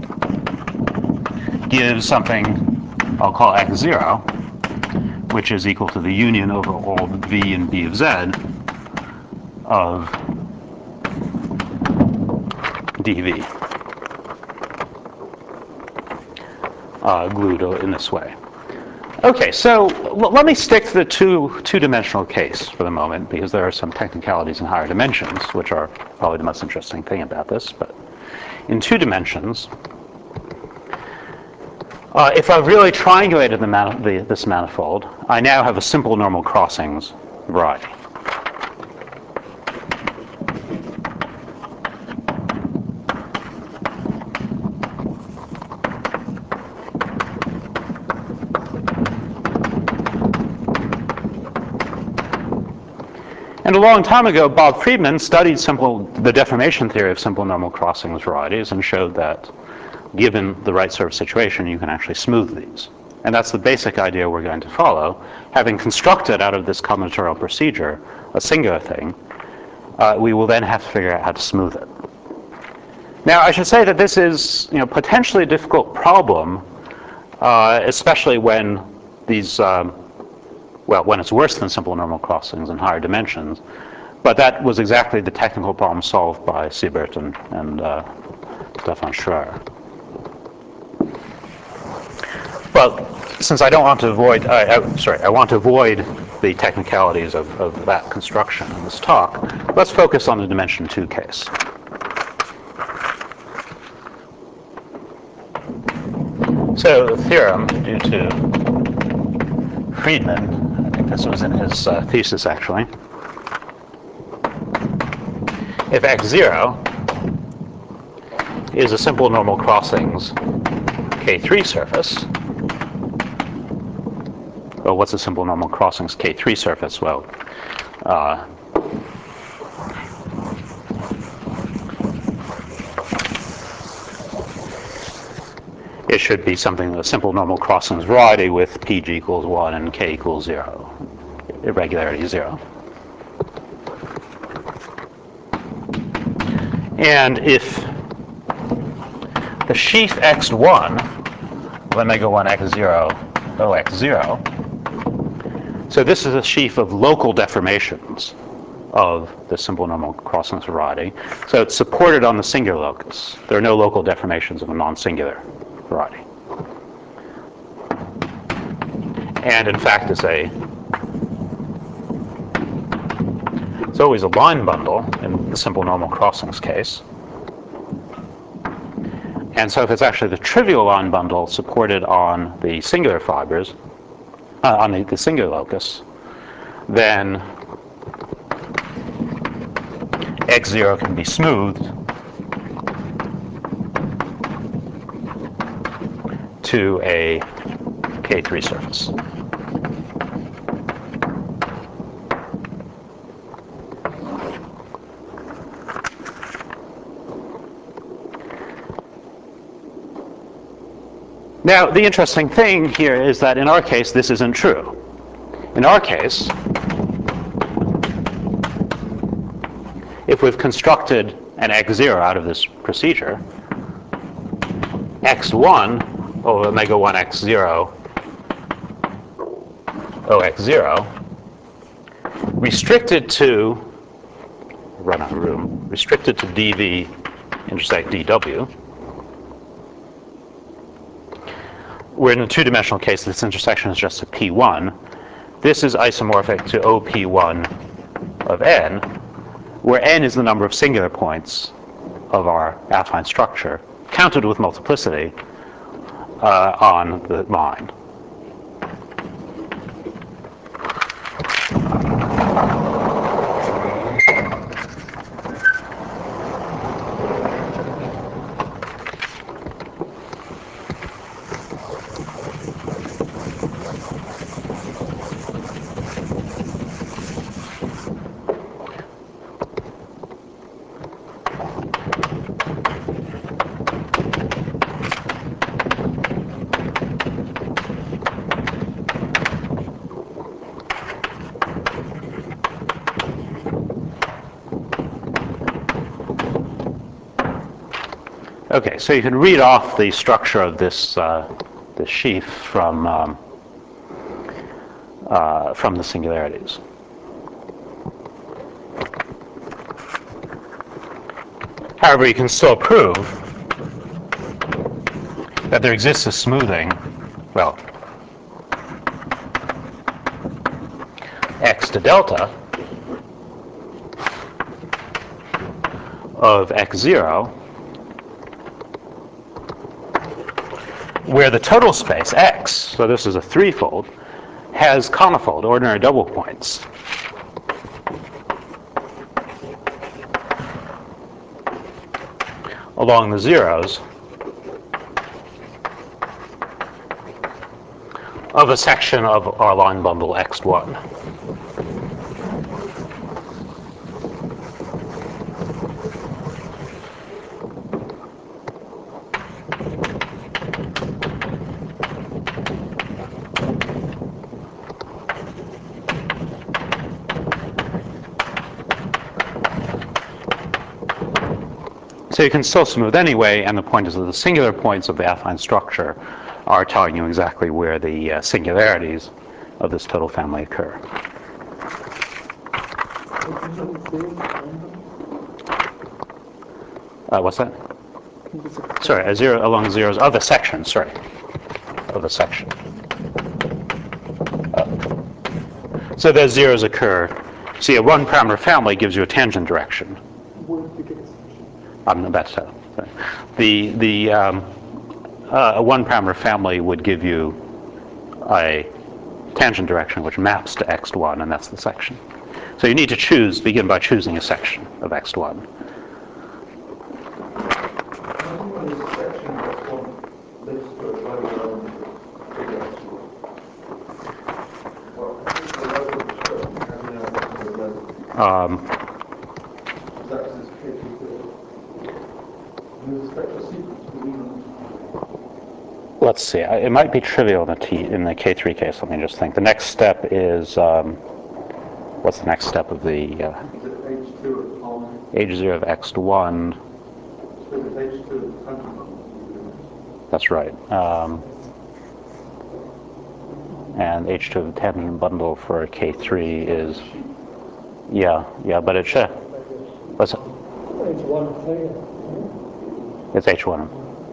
gives something I'll call x0, which is equal to the union over all v and b of z of dv, glued in this way. Okay, so let me stick to the two-dimensional case for the moment, because there are some technicalities in higher dimensions, which are probably the most interesting thing about this. But in 2 dimensions, If I've really triangulated this manifold, I now have a simple normal crossings variety. And a long time ago, Bob Friedman studied the deformation theory of simple normal crossings varieties and showed that given the right sort of situation, you can actually smooth these. And that's the basic idea we're going to follow. Having constructed out of this combinatorial procedure a singular thing, we will then have to figure out how to smooth it. Now, I should say that this is potentially a difficult problem, especially when these when it's worse than simple normal crossings in higher dimensions. But that was exactly the technical problem solved by Siebert and Stefan Schreier. Well, since I don't want to avoid, I want to avoid the technicalities of that construction in this talk, let's focus on the dimension 2 case. So the theorem due to Friedman, I think this was in his thesis actually, if x0 is a simple normal crossings K3 surface, well, what's a simple normal crossings K3 surface? Well, it should be something of a simple normal crossings variety with PG equals 1 and K equals 0, irregularity 0. And if the sheaf x1 of omega 1 x0 OX0, so this is a sheaf of local deformations of the simple normal crossings variety. So it's supported on the singular locus. There are no local deformations of a non-singular variety. And in fact, it's always a line bundle in the simple normal crossings case. And so if it's actually the trivial line bundle supported on the singular fibers, on the singular locus, then x0 can be smoothed to a K3 surface. Now, the interesting thing here is that in our case, this isn't true. In our case, if we've constructed an x0 out of this procedure, x1 over omega 1 x0 OX0 restricted to, run out of room, restricted to dv intersect dw. Where in a two-dimensional case, this intersection is just a P1. This is isomorphic to OP1 of n, where n is the number of singular points of our affine structure, counted with multiplicity on the line. Okay, so you can read off the structure of this this sheaf from the singularities. However, you can still prove that there exists a smoothing, well, x to delta of x0 where the total space, X, so this is a threefold, has conifold, ordinary double points. Along the zeros of a section of our line bundle X1. So you can still smooth anyway, and the point is that the singular points of the affine structure are telling you exactly where the singularities of this total family occur. What's that? Sorry, a zero along zeros of the section. Sorry, of the section. So those zeros occur. See, a one-parameter family gives you a tangent direction. I'm about to tell. A one-parameter family would give you a tangent direction which maps to X1, and that's the section. So you need to begin by choosing a section of X1. Let's see. It might be trivial in the K3 case. Let me just think. The next step is what's the next step of the H0 of X1? That's right. And H2 of the tangent bundle for K3 is but it should. What's it? It's H1.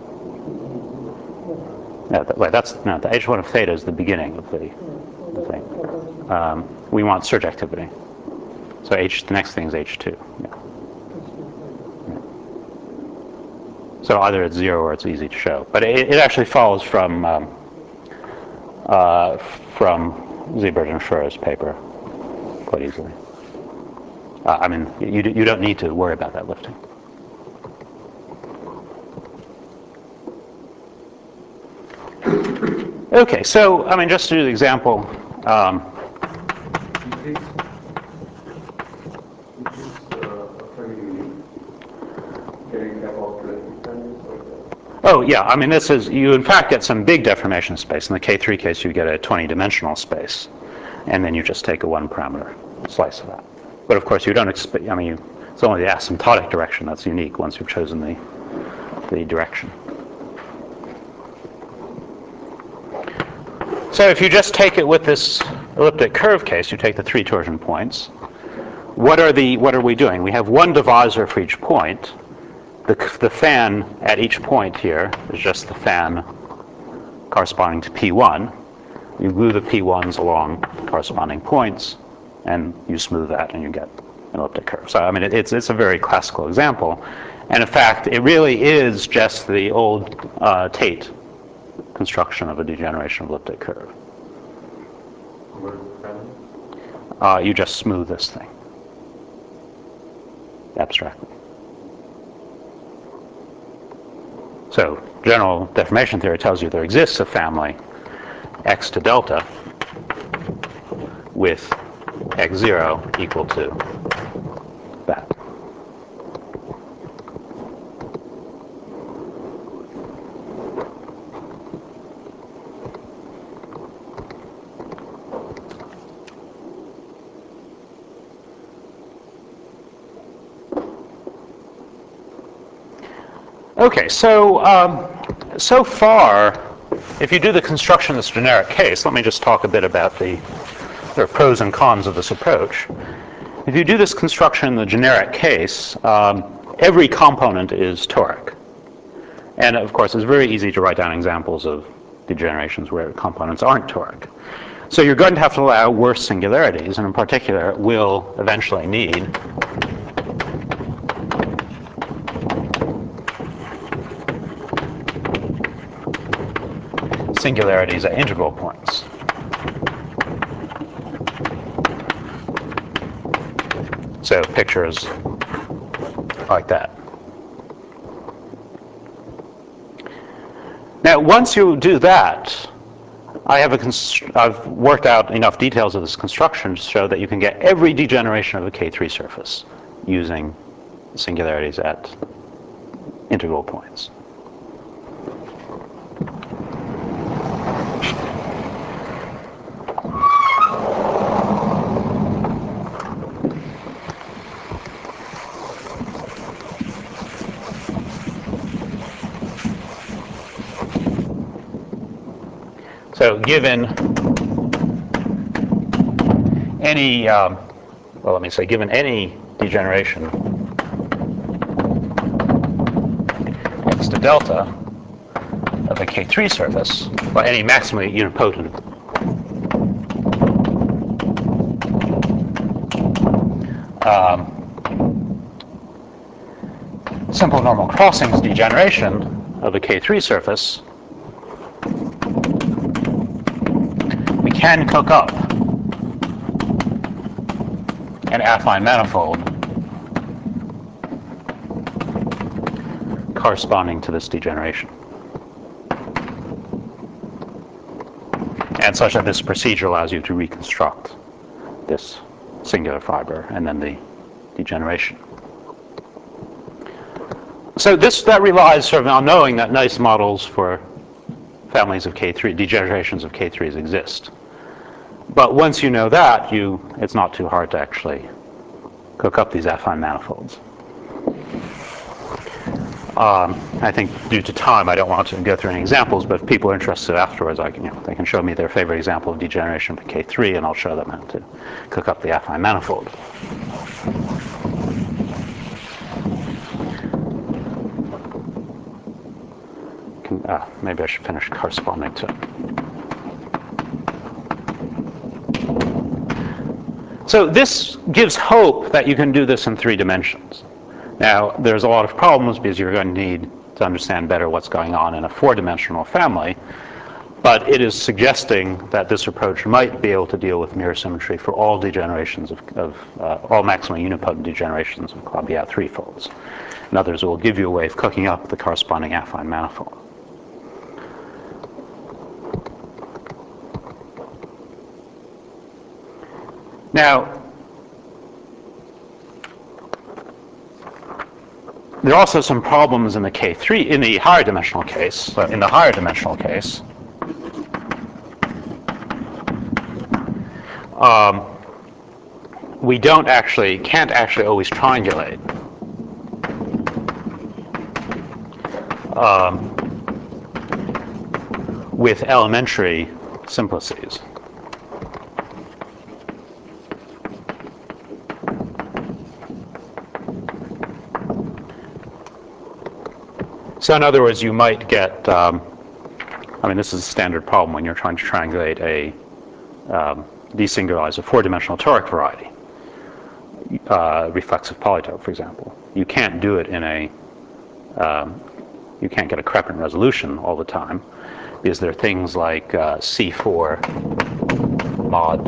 No, the H1 of theta is the beginning of the thing. We want surjectivity. So the next thing is H2. Yeah. So either it's 0 or it's easy to show. But it actually follows from Siebert and Schur's paper quite easily. I mean, you don't need to worry about that lifting. Okay, so I mean, just to do the example. Oh yeah, I mean, you in fact get some big deformation space. In the K3 case, you get a 20-dimensional space, and then you just take a one-parameter slice of that. But of course, you don't expect. I mean, it's only the asymptotic direction that's unique once you've chosen the direction. So if you just take it with this elliptic curve case, you take the 3 torsion points. What are we doing? We have one divisor for each point. The fan at each point here is just the fan corresponding to P1. You glue the P1s along corresponding points, and you smooth that, and you get an elliptic curve. So I mean, it's a very classical example, and in fact, it really is just the old Tate construction of a degeneration of elliptic curve. You just smooth this thing abstractly. So general deformation theory tells you there exists a family x to delta with x0 equal to that. Okay, so so far, if you do the construction of this generic case, let me just talk a bit about there are pros and cons of this approach. If you do this construction in the generic case, every component is toric. And of course, it's very easy to write down examples of degenerations where components aren't toric. So you're going to have to allow worse singularities, and in particular, we'll eventually need singularities at integral points. So pictures like that. Now, once you do that, I've worked out enough details of this construction to show that you can get every degeneration of a K3 surface using singularities at integral points. So given any, given any degeneration x to delta of a K3 surface, by any maximally unipotent simple normal crossings degeneration of a K3 surface, we can cook up an affine manifold corresponding to this degeneration. And such that this procedure allows you to reconstruct this singular fiber and then the degeneration. So that relies sort of on knowing that nice models for families of K3, degenerations of K3s exist. But once you know that, it's not too hard to actually cook up these affine manifolds. I think due to time, I don't want to go through any examples, but if people are interested afterwards, they can show me their favorite example of degeneration for K3, and I'll show them how to cook up the affine manifold. Maybe I should finish corresponding to it. So this gives hope that you can do this in 3 dimensions. Now, there's a lot of problems because you're going to need to understand better what's going on in a 4-dimensional family, but it is suggesting that this approach might be able to deal with mirror symmetry for all degenerations of all maximally unipotent degenerations of Claude-Biot threefolds. In other words, it will give you a way of cooking up the corresponding affine manifold. Now, there are also some problems in the K3, in the higher dimensional case. In the higher dimensional case, we can't actually always triangulate with elementary simplices. So in other words, you might get, this is a standard problem when you're trying to triangulate a desingularize a 4-dimensional toric variety, reflexive polytope, for example. You can't do it in you can't get a Crepin resolution all the time because there are things like C4 mod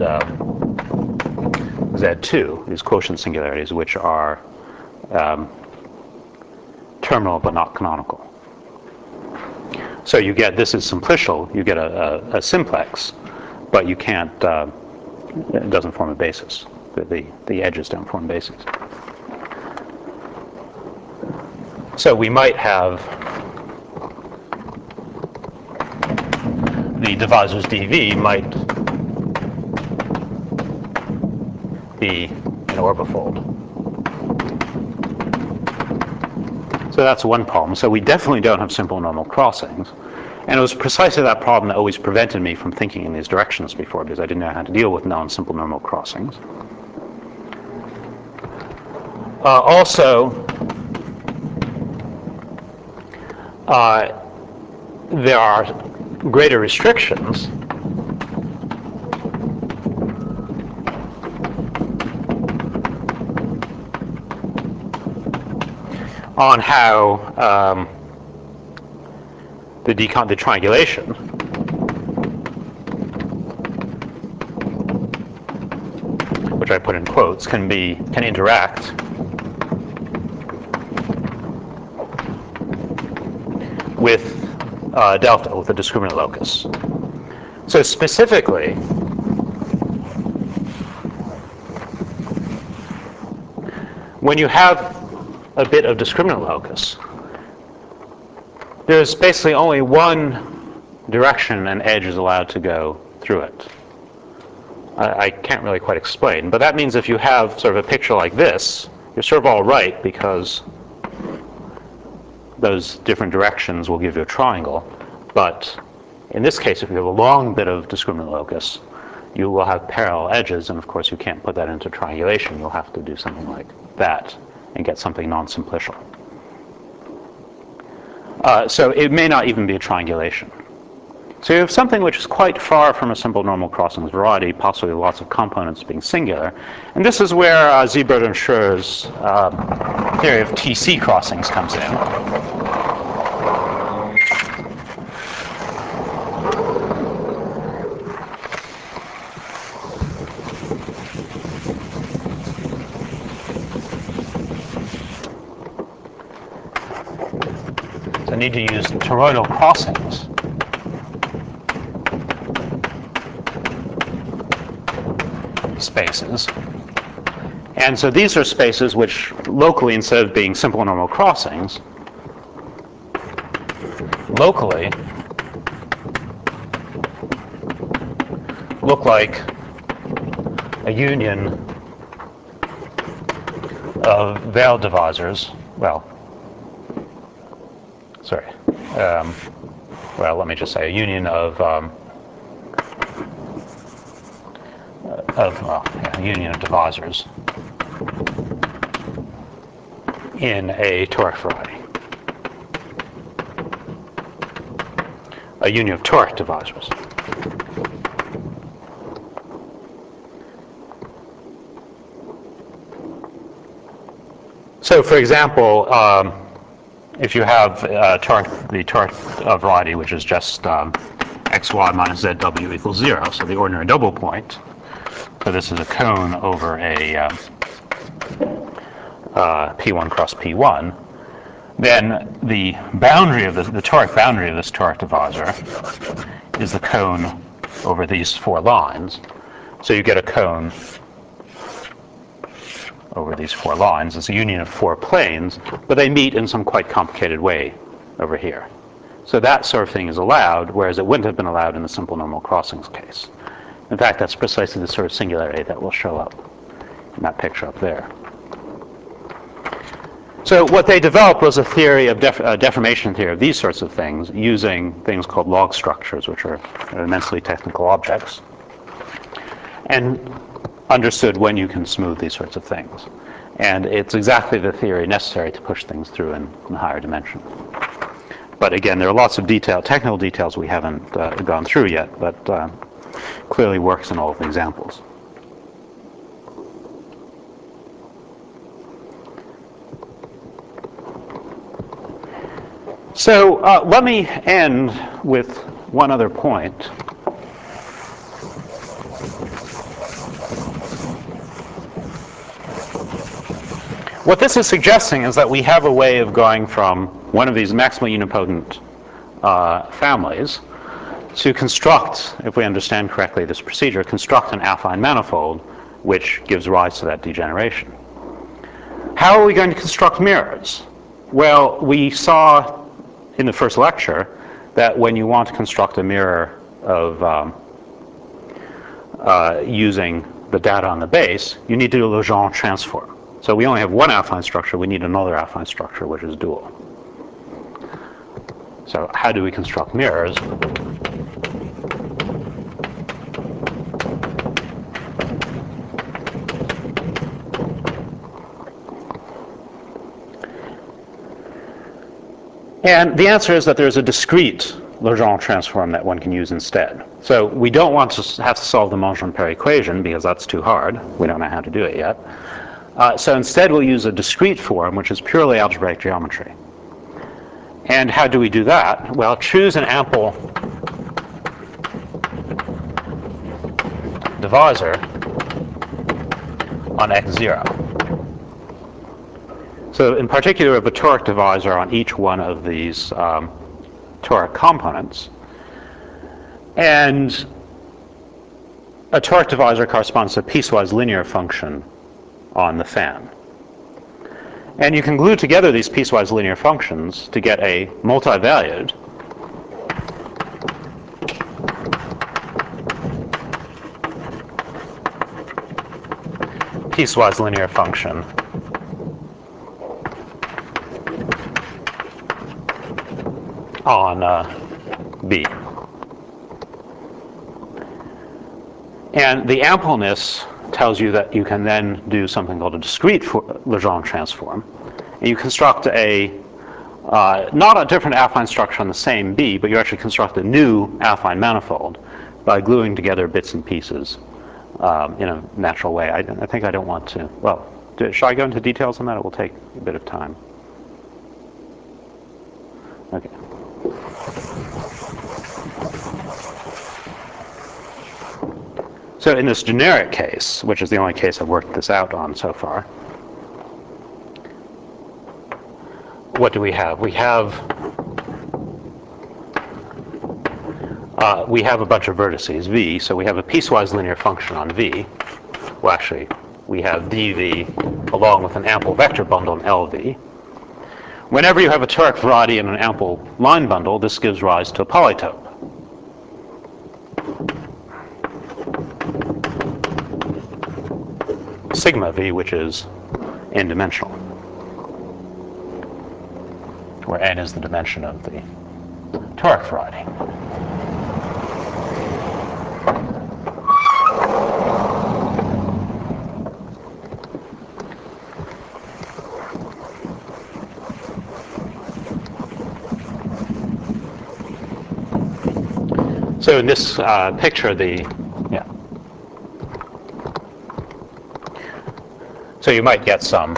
Z2, these quotient singularities, which are terminal but not canonical. So you get, this is simplicial, you get a simplex, but you can't, it doesn't form a basis. The edges don't form bases. So we might have the divisors dV might be an orbifold. So that's one problem. So we definitely don't have simple normal crossings. And it was precisely that problem that always prevented me from thinking in these directions before, because I didn't know how to deal with non-simple normal crossings. Also, there are greater restrictions on how the triangulation which I put in quotes, can interact with delta, with the discriminant locus. So specifically, when you have a bit of discriminant locus, there's basically only one direction an edge is allowed to go through it. I can't really quite explain, but that means if you have sort of a picture like this, you're sort of all right because those different directions will give you a triangle. But in this case, if you have a long bit of discriminant locus, you will have parallel edges, and of course you can't put that into triangulation. You'll have to do something like that and get something non-simplicial. So it may not even be a triangulation. So you have something which is quite far from a simple normal crossings variety, possibly lots of components being singular. And this is where Siebert and Schröer's theory of TC crossings comes in. I need to use toroidal crossings spaces. And so these are spaces which locally, instead of being simple normal crossings, locally look like a union of veil divisors. Let me just say a union of union of divisors in a toric variety. A union of toric divisors. So, for example, if you have the toric variety, which is just xy minus zw equals 0, so the ordinary double point, so this is a cone over a P1 cross P1, then the boundary of the toric boundary of this toric divisor is the cone over these four lines. So you get a cone over these four lines. It's a union of four planes, but they meet in some quite complicated way over here. So that sort of thing is allowed, whereas it wouldn't have been allowed in the simple normal crossings case. In fact, that's precisely the sort of singularity that will show up in that picture up there. So what they developed was a theory of deformation theory of these sorts of things using things called log structures, which are immensely technical objects, and understood when you can smooth these sorts of things. And it's exactly the theory necessary to push things through in higher dimension. But again, there are lots of technical details we haven't gone through yet, but clearly works in all of the examples. So let me end with one other point. What this is suggesting is that we have a way of going from one of these maximally unipotent families to construct, if we understand correctly this procedure, construct an affine manifold which gives rise to that degeneration. How are we going to construct mirrors? Well, we saw in the first lecture that when you want to construct a mirror of using the data on the base, you need to do a Legendre transform. So we only have one affine structure, we need another affine structure which is dual. So how do we construct mirrors? And the answer is that there's a discrete Legendre transform that one can use instead. So we don't want to have to solve the Monge-Ampère equation because that's too hard. We don't know how to do it yet. So instead we'll use a discrete form which is purely algebraic geometry. And how do we do that? Well, choose an ample divisor on x0. So in particular, we have a toric divisor on each one of these toric components. And a toric divisor corresponds to a piecewise linear function on the fan. And you can glue together these piecewise linear functions to get a multivalued piecewise linear function on B. And the ampleness tells you that you can then do something called a discrete Legendre transform. And you construct a, not a different affine structure on the same B, but you actually construct a new affine manifold by gluing together bits and pieces in a natural way. I think I don't want to, well, shall I go into details on that? It will take a bit of time. Okay. So in this generic case, which is the only case I've worked this out on so far, what do we have? We have a bunch of vertices, V, so we have a piecewise linear function on V. Well, actually, we have dV along with an ample vector bundle in LV. Whenever you have a toric variety in an ample line bundle, this gives rise to a polytope. Sigma V, which is n-dimensional, where n is the dimension of the toric variety. So in this picture, so you might get some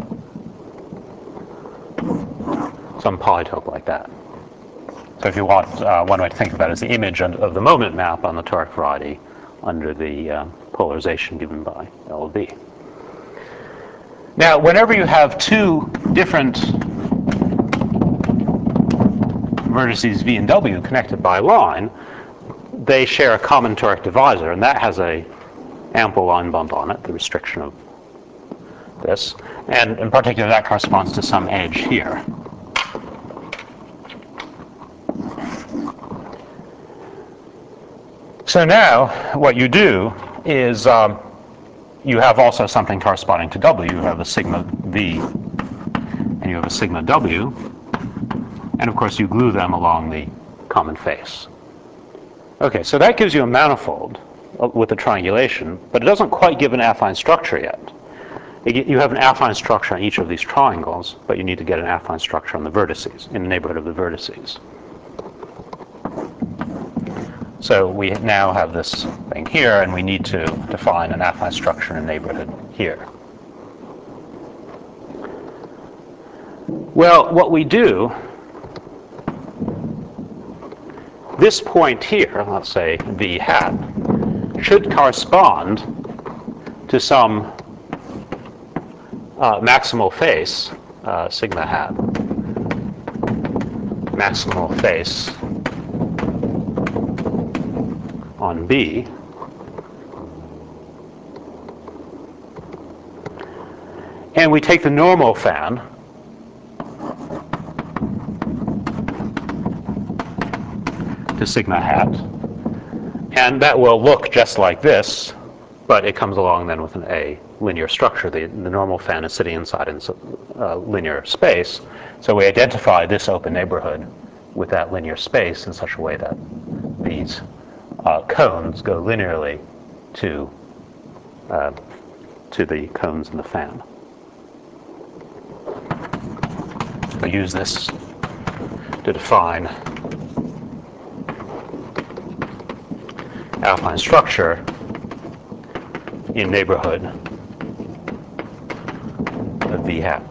polytope like that. So if you want, one way to think about it is the image of the moment map on the toric variety under the polarization given by LV. Now, whenever you have two different vertices V and W connected by a line, they share a common toric divisor, and that has a ample line bundle on it, the restriction of this. And in particular, that corresponds to some edge here. So now, what you do is you have also something corresponding to W. You have a sigma V, and you have a sigma W. And of course, you glue them along the common face. Okay, so that gives you a manifold with a triangulation, but it doesn't quite give an affine structure yet. You have an affine structure on each of these triangles, but you need to get an affine structure on the vertices, in the neighborhood of the vertices. So we now have this thing here, and we need to define an affine structure in the neighborhood here. Well, what we do, this point here, let's say V hat, should correspond to some maximal face, sigma hat, maximal face on B, and we take the normal fan to sigma hat, and that will look just like this, but it comes along then with a linear structure. The normal fan is sitting inside in linear space, so we identify this open neighborhood with that linear space in such a way that these cones go linearly to the cones in the fan. We use this to define affine structure in neighborhood of V hat.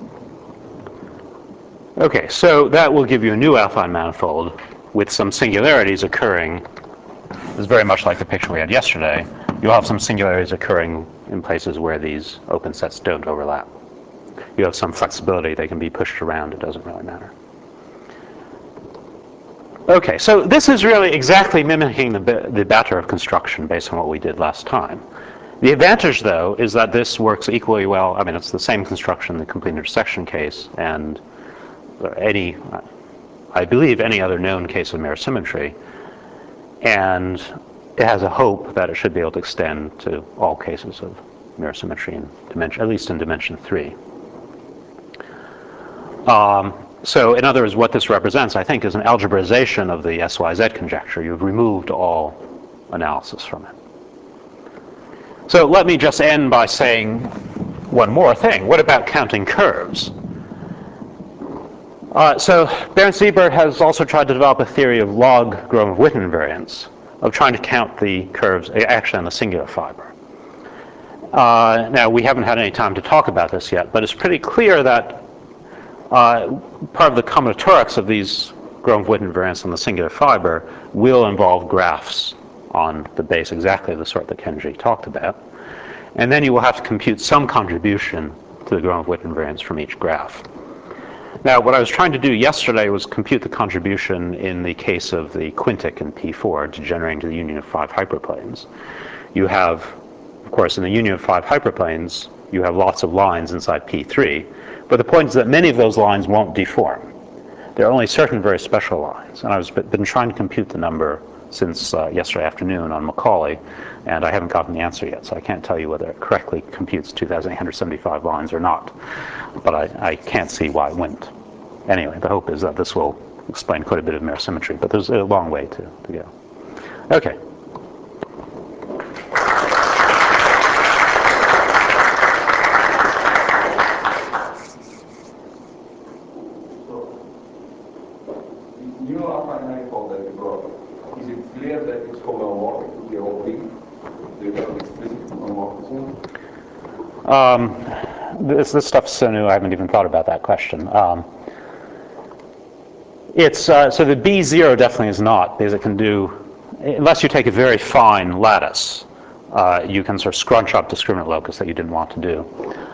Okay, so that will give you a new affine manifold with some singularities occurring. This is very much like the picture we had yesterday. You'll have some singularities occurring in places where these open sets don't overlap. You have some flexibility. They can be pushed around. It doesn't really matter. Okay, so this is really exactly mimicking the Batorov construction based on what we did last time. The advantage, though, is that this works equally well. I mean, it's the same construction in the complete intersection case and I believe, any other known case of mirror symmetry. And it has a hope that it should be able to extend to all cases of mirror symmetry in dimension, at least in dimension 3. So in other words, what this represents, I think, is an algebraization of the SYZ conjecture. You've removed all analysis from it. So let me just end by saying one more thing. What about counting curves? So Behrens-Siebert has also tried to develop a theory of log Gromov-Witten invariance, of trying to count the curves actually on the singular fiber. Now, we haven't had any time to talk about this yet, but it's pretty clear that part of the combinatorics of these Gromov-Witten invariants on the singular fiber will involve graphs on the base, exactly the sort that Kenji talked about. And then you will have to compute some contribution to the Gromov-Witten invariance from each graph. Now, what I was trying to do yesterday was compute the contribution in the case of the quintic in P4 degenerating to the union of 5 hyperplanes. You have, of course, in the union of 5 hyperplanes, you have lots of lines inside P3. But the point is that many of those lines won't deform. There are only certain very special lines. And I've been trying to compute the number since yesterday afternoon on Macaulay, and I haven't gotten the answer yet, so I can't tell you whether it correctly computes 2,875 lines or not. But I can't see why it wouldn't. Anyway, the hope is that this will explain quite a bit of mirror symmetry, but there's a long way to go. Okay. New affine manifold that you brought, is it clear that it's homomorphic to the whole thing? Do you have explicit homomorphism? This stuff's so new, I haven't even thought about that question. So the B0 definitely is not, because it can do, unless you take a very fine lattice, you can sort of scrunch up discriminant locus that you didn't want to do.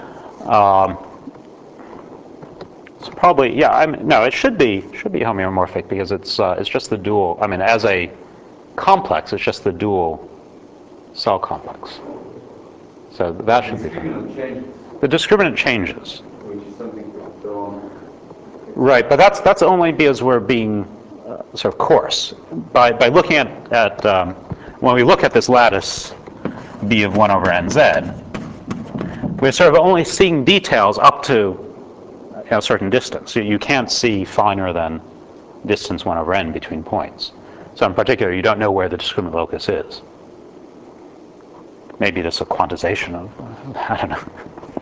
It's probably, yeah, no, it should be homeomorphic because it's just the dual, I mean, as a complex, it's just the dual cell complex. So that should be fine. The discriminant changes. Which is something to throw on. Right, but that's only because we're being sort of coarse. By looking at when we look at this lattice B of 1 over nz, we're sort of only seeing details up to a certain distance. You can't see finer than distance 1 over n between points. So in particular, you don't know where the discriminant locus is. Maybe it's a quantization of, I don't know.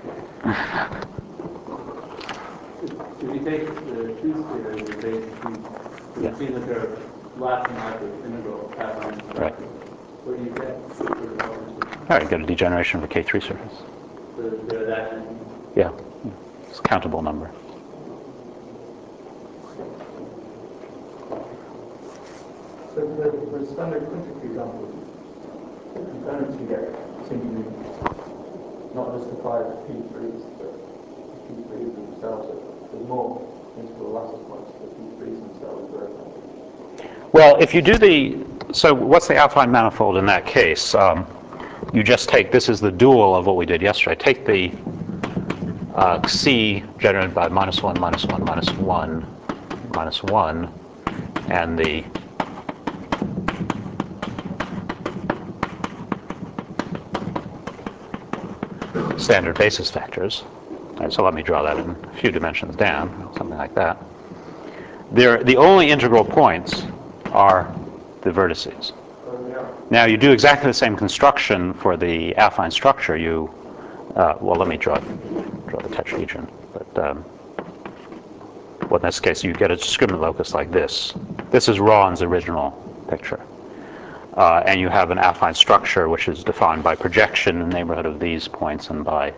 If you take the two-sphere as the base, you see that there are lots and lots of integral affine structures. Right. What do you get? All right, get a degeneration of a K3 surface. So they're that many? Yeah, it's a countable number. So the standard quintic example, components you get seem to be not just the 5 P3s, but P3s themselves. There's more integral lattice points for P3s themselves. Well, if you do so what's the affine manifold in that case? You just take, this is the dual of what we did yesterday. Take the C generated by -1, -1, -1, -1, and the standard basis factors. All right, so let me draw that in a few dimensions down, something like that. The only integral points are the vertices. Now you do exactly the same construction for the affine structure. Well, let me draw the tetrahedron. But well, in this case, you get a discriminant locus like this. This is Rawn's original picture. And you have an affine structure which is defined by projection in the neighborhood of these points and by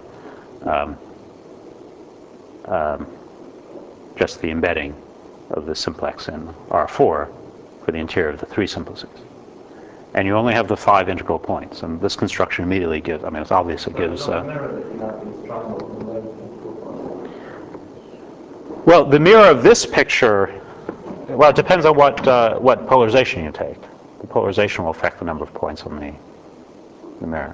just the embedding of the simplex in R4 for the interior of the 3 simplices. And you only have the 5 integral points, and this construction immediately gives, I mean, it's obvious it gives... well, the mirror of this picture, well, it depends on what polarization you take. The polarization will affect the number of points on the mirror.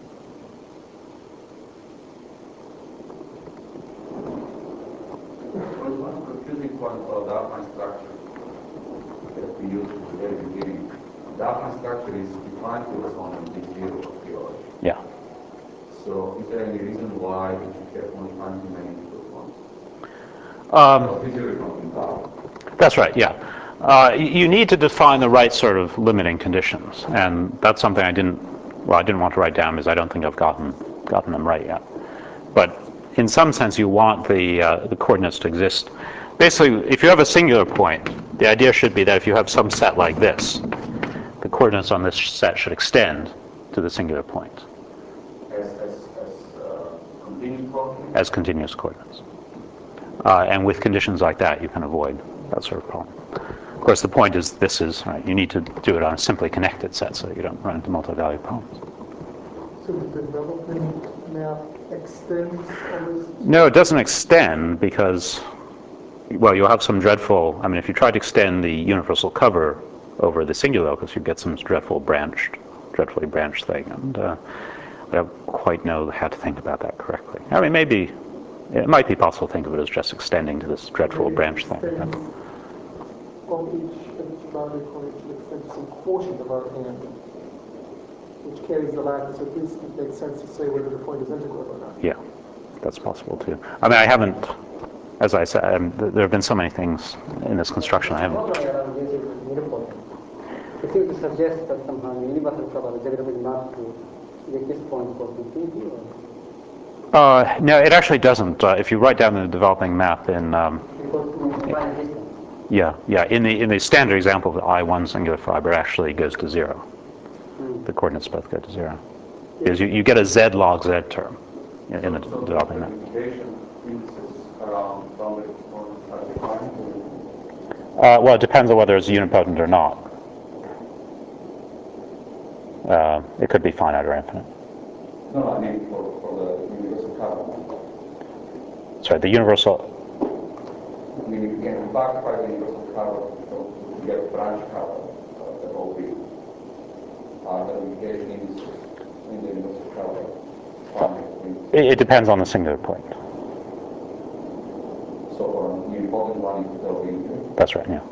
One confusing point about the Alpine structure that we used at the very beginning. The Alpine structure is defined to us on D0 theory. Yeah. So is there any reason why we should have only find too many input ones? D0 is not involved. That's right, yeah. You need to define the right sort of limiting conditions, and that's something I didn't want to write down because I don't think I've gotten them right yet. But in some sense, you want the coordinates to exist. Basically, if you have a singular point, the idea should be that if you have some set like this, the coordinates on this set should extend to the singular point. Continuous coordinates? As continuous coordinates. And with conditions like that, you can avoid that sort of problem. Of course, the point is this is, right, you need to do it on a simply connected set so you don't run into multi-value problems. So the development map extends always? No, it doesn't extend because, well, you'll have some dreadful, I mean, if you try to extend the universal cover over the singular locus, you get some dreadfully branched thing. And I don't quite know how to think about that correctly. I mean, maybe, it might be possible to think of it as just extending to this dreadful branch thing. On each boundary point should extend to some quotient of our hand, which carries the lattice. At least it makes sense to say whether the point is integral or not. Yeah, that's possible too. I mean, I haven't, as I said, there have been so many things in this construction I haven't. It seems to suggest that somehow the universal cover is available not to get this point called infinity. No, it actually doesn't. If you write down the developing map in in the standard example of the I1 singular fiber, it actually goes to 0. The coordinates both go to 0. Because you get a z log z term in the developing map. Well, it depends on whether it's unipotent or not. It could be finite or infinite. No, I mean for the universal cover. Sorry, the universal. I mean, you can classify the universal cover to get branch cover that will be the indication indices in the universal cover. It depends on the singular point. So for an unipotent one, it will be. That's right, yeah.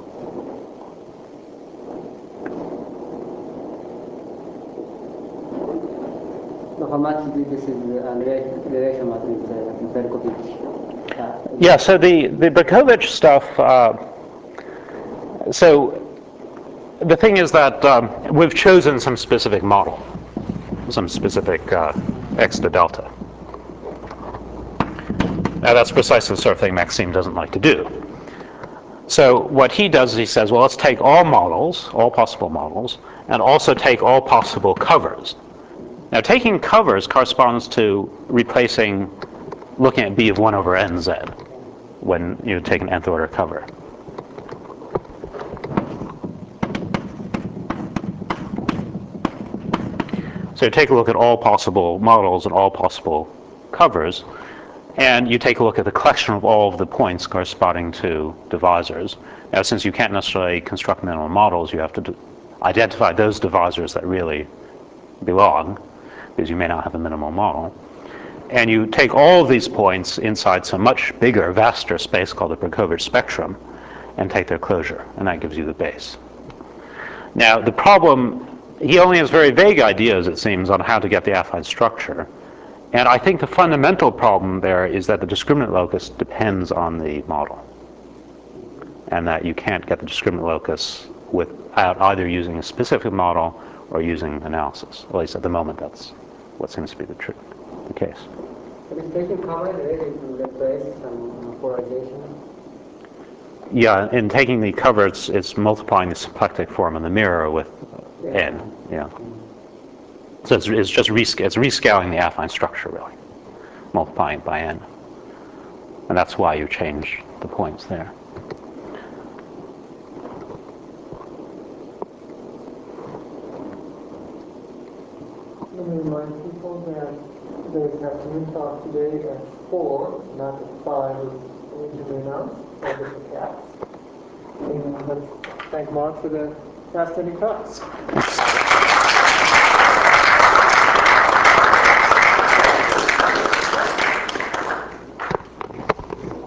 So how much this is relation with Berkovich? Yeah, so the Berkovich stuff, so the thing is that we've chosen some specific model, some specific x to delta. Now that's precisely the sort of thing Maxime doesn't like to do. So what he does is he says, well, let's take all models, all possible models, and also take all possible covers. Now taking covers corresponds to replacing, looking at B of 1 over nz when you take an nth order cover. So you take a look at all possible models and all possible covers, and you take a look at the collection of all of the points corresponding to divisors. Now, since you can't necessarily construct minimal models, you have to identify those divisors that really belong, because you may not have a minimal model. And you take all of these points inside some much bigger, vaster space called the Berkovich spectrum and take their closure, and that gives you the base. Now, the problem, he only has very vague ideas, it seems, on how to get the affine structure. And I think the fundamental problem there is that the discriminant locus depends on the model, and that you can't get the discriminant locus without either using a specific model or using analysis. At least at the moment, that's what seems to be the case. So is taking cover ready to replace some polarization? Yeah, in taking the cover, it's multiplying the symplectic form in the mirror with n. Yeah. So it's just rescaling the affine structure, really, multiplying it by n. And that's why you change the points there. Let me remind people that today's afternoon talk today at 4, not at 5 as originally announced, over the cats. And let's thank Mark for the fascinating talks.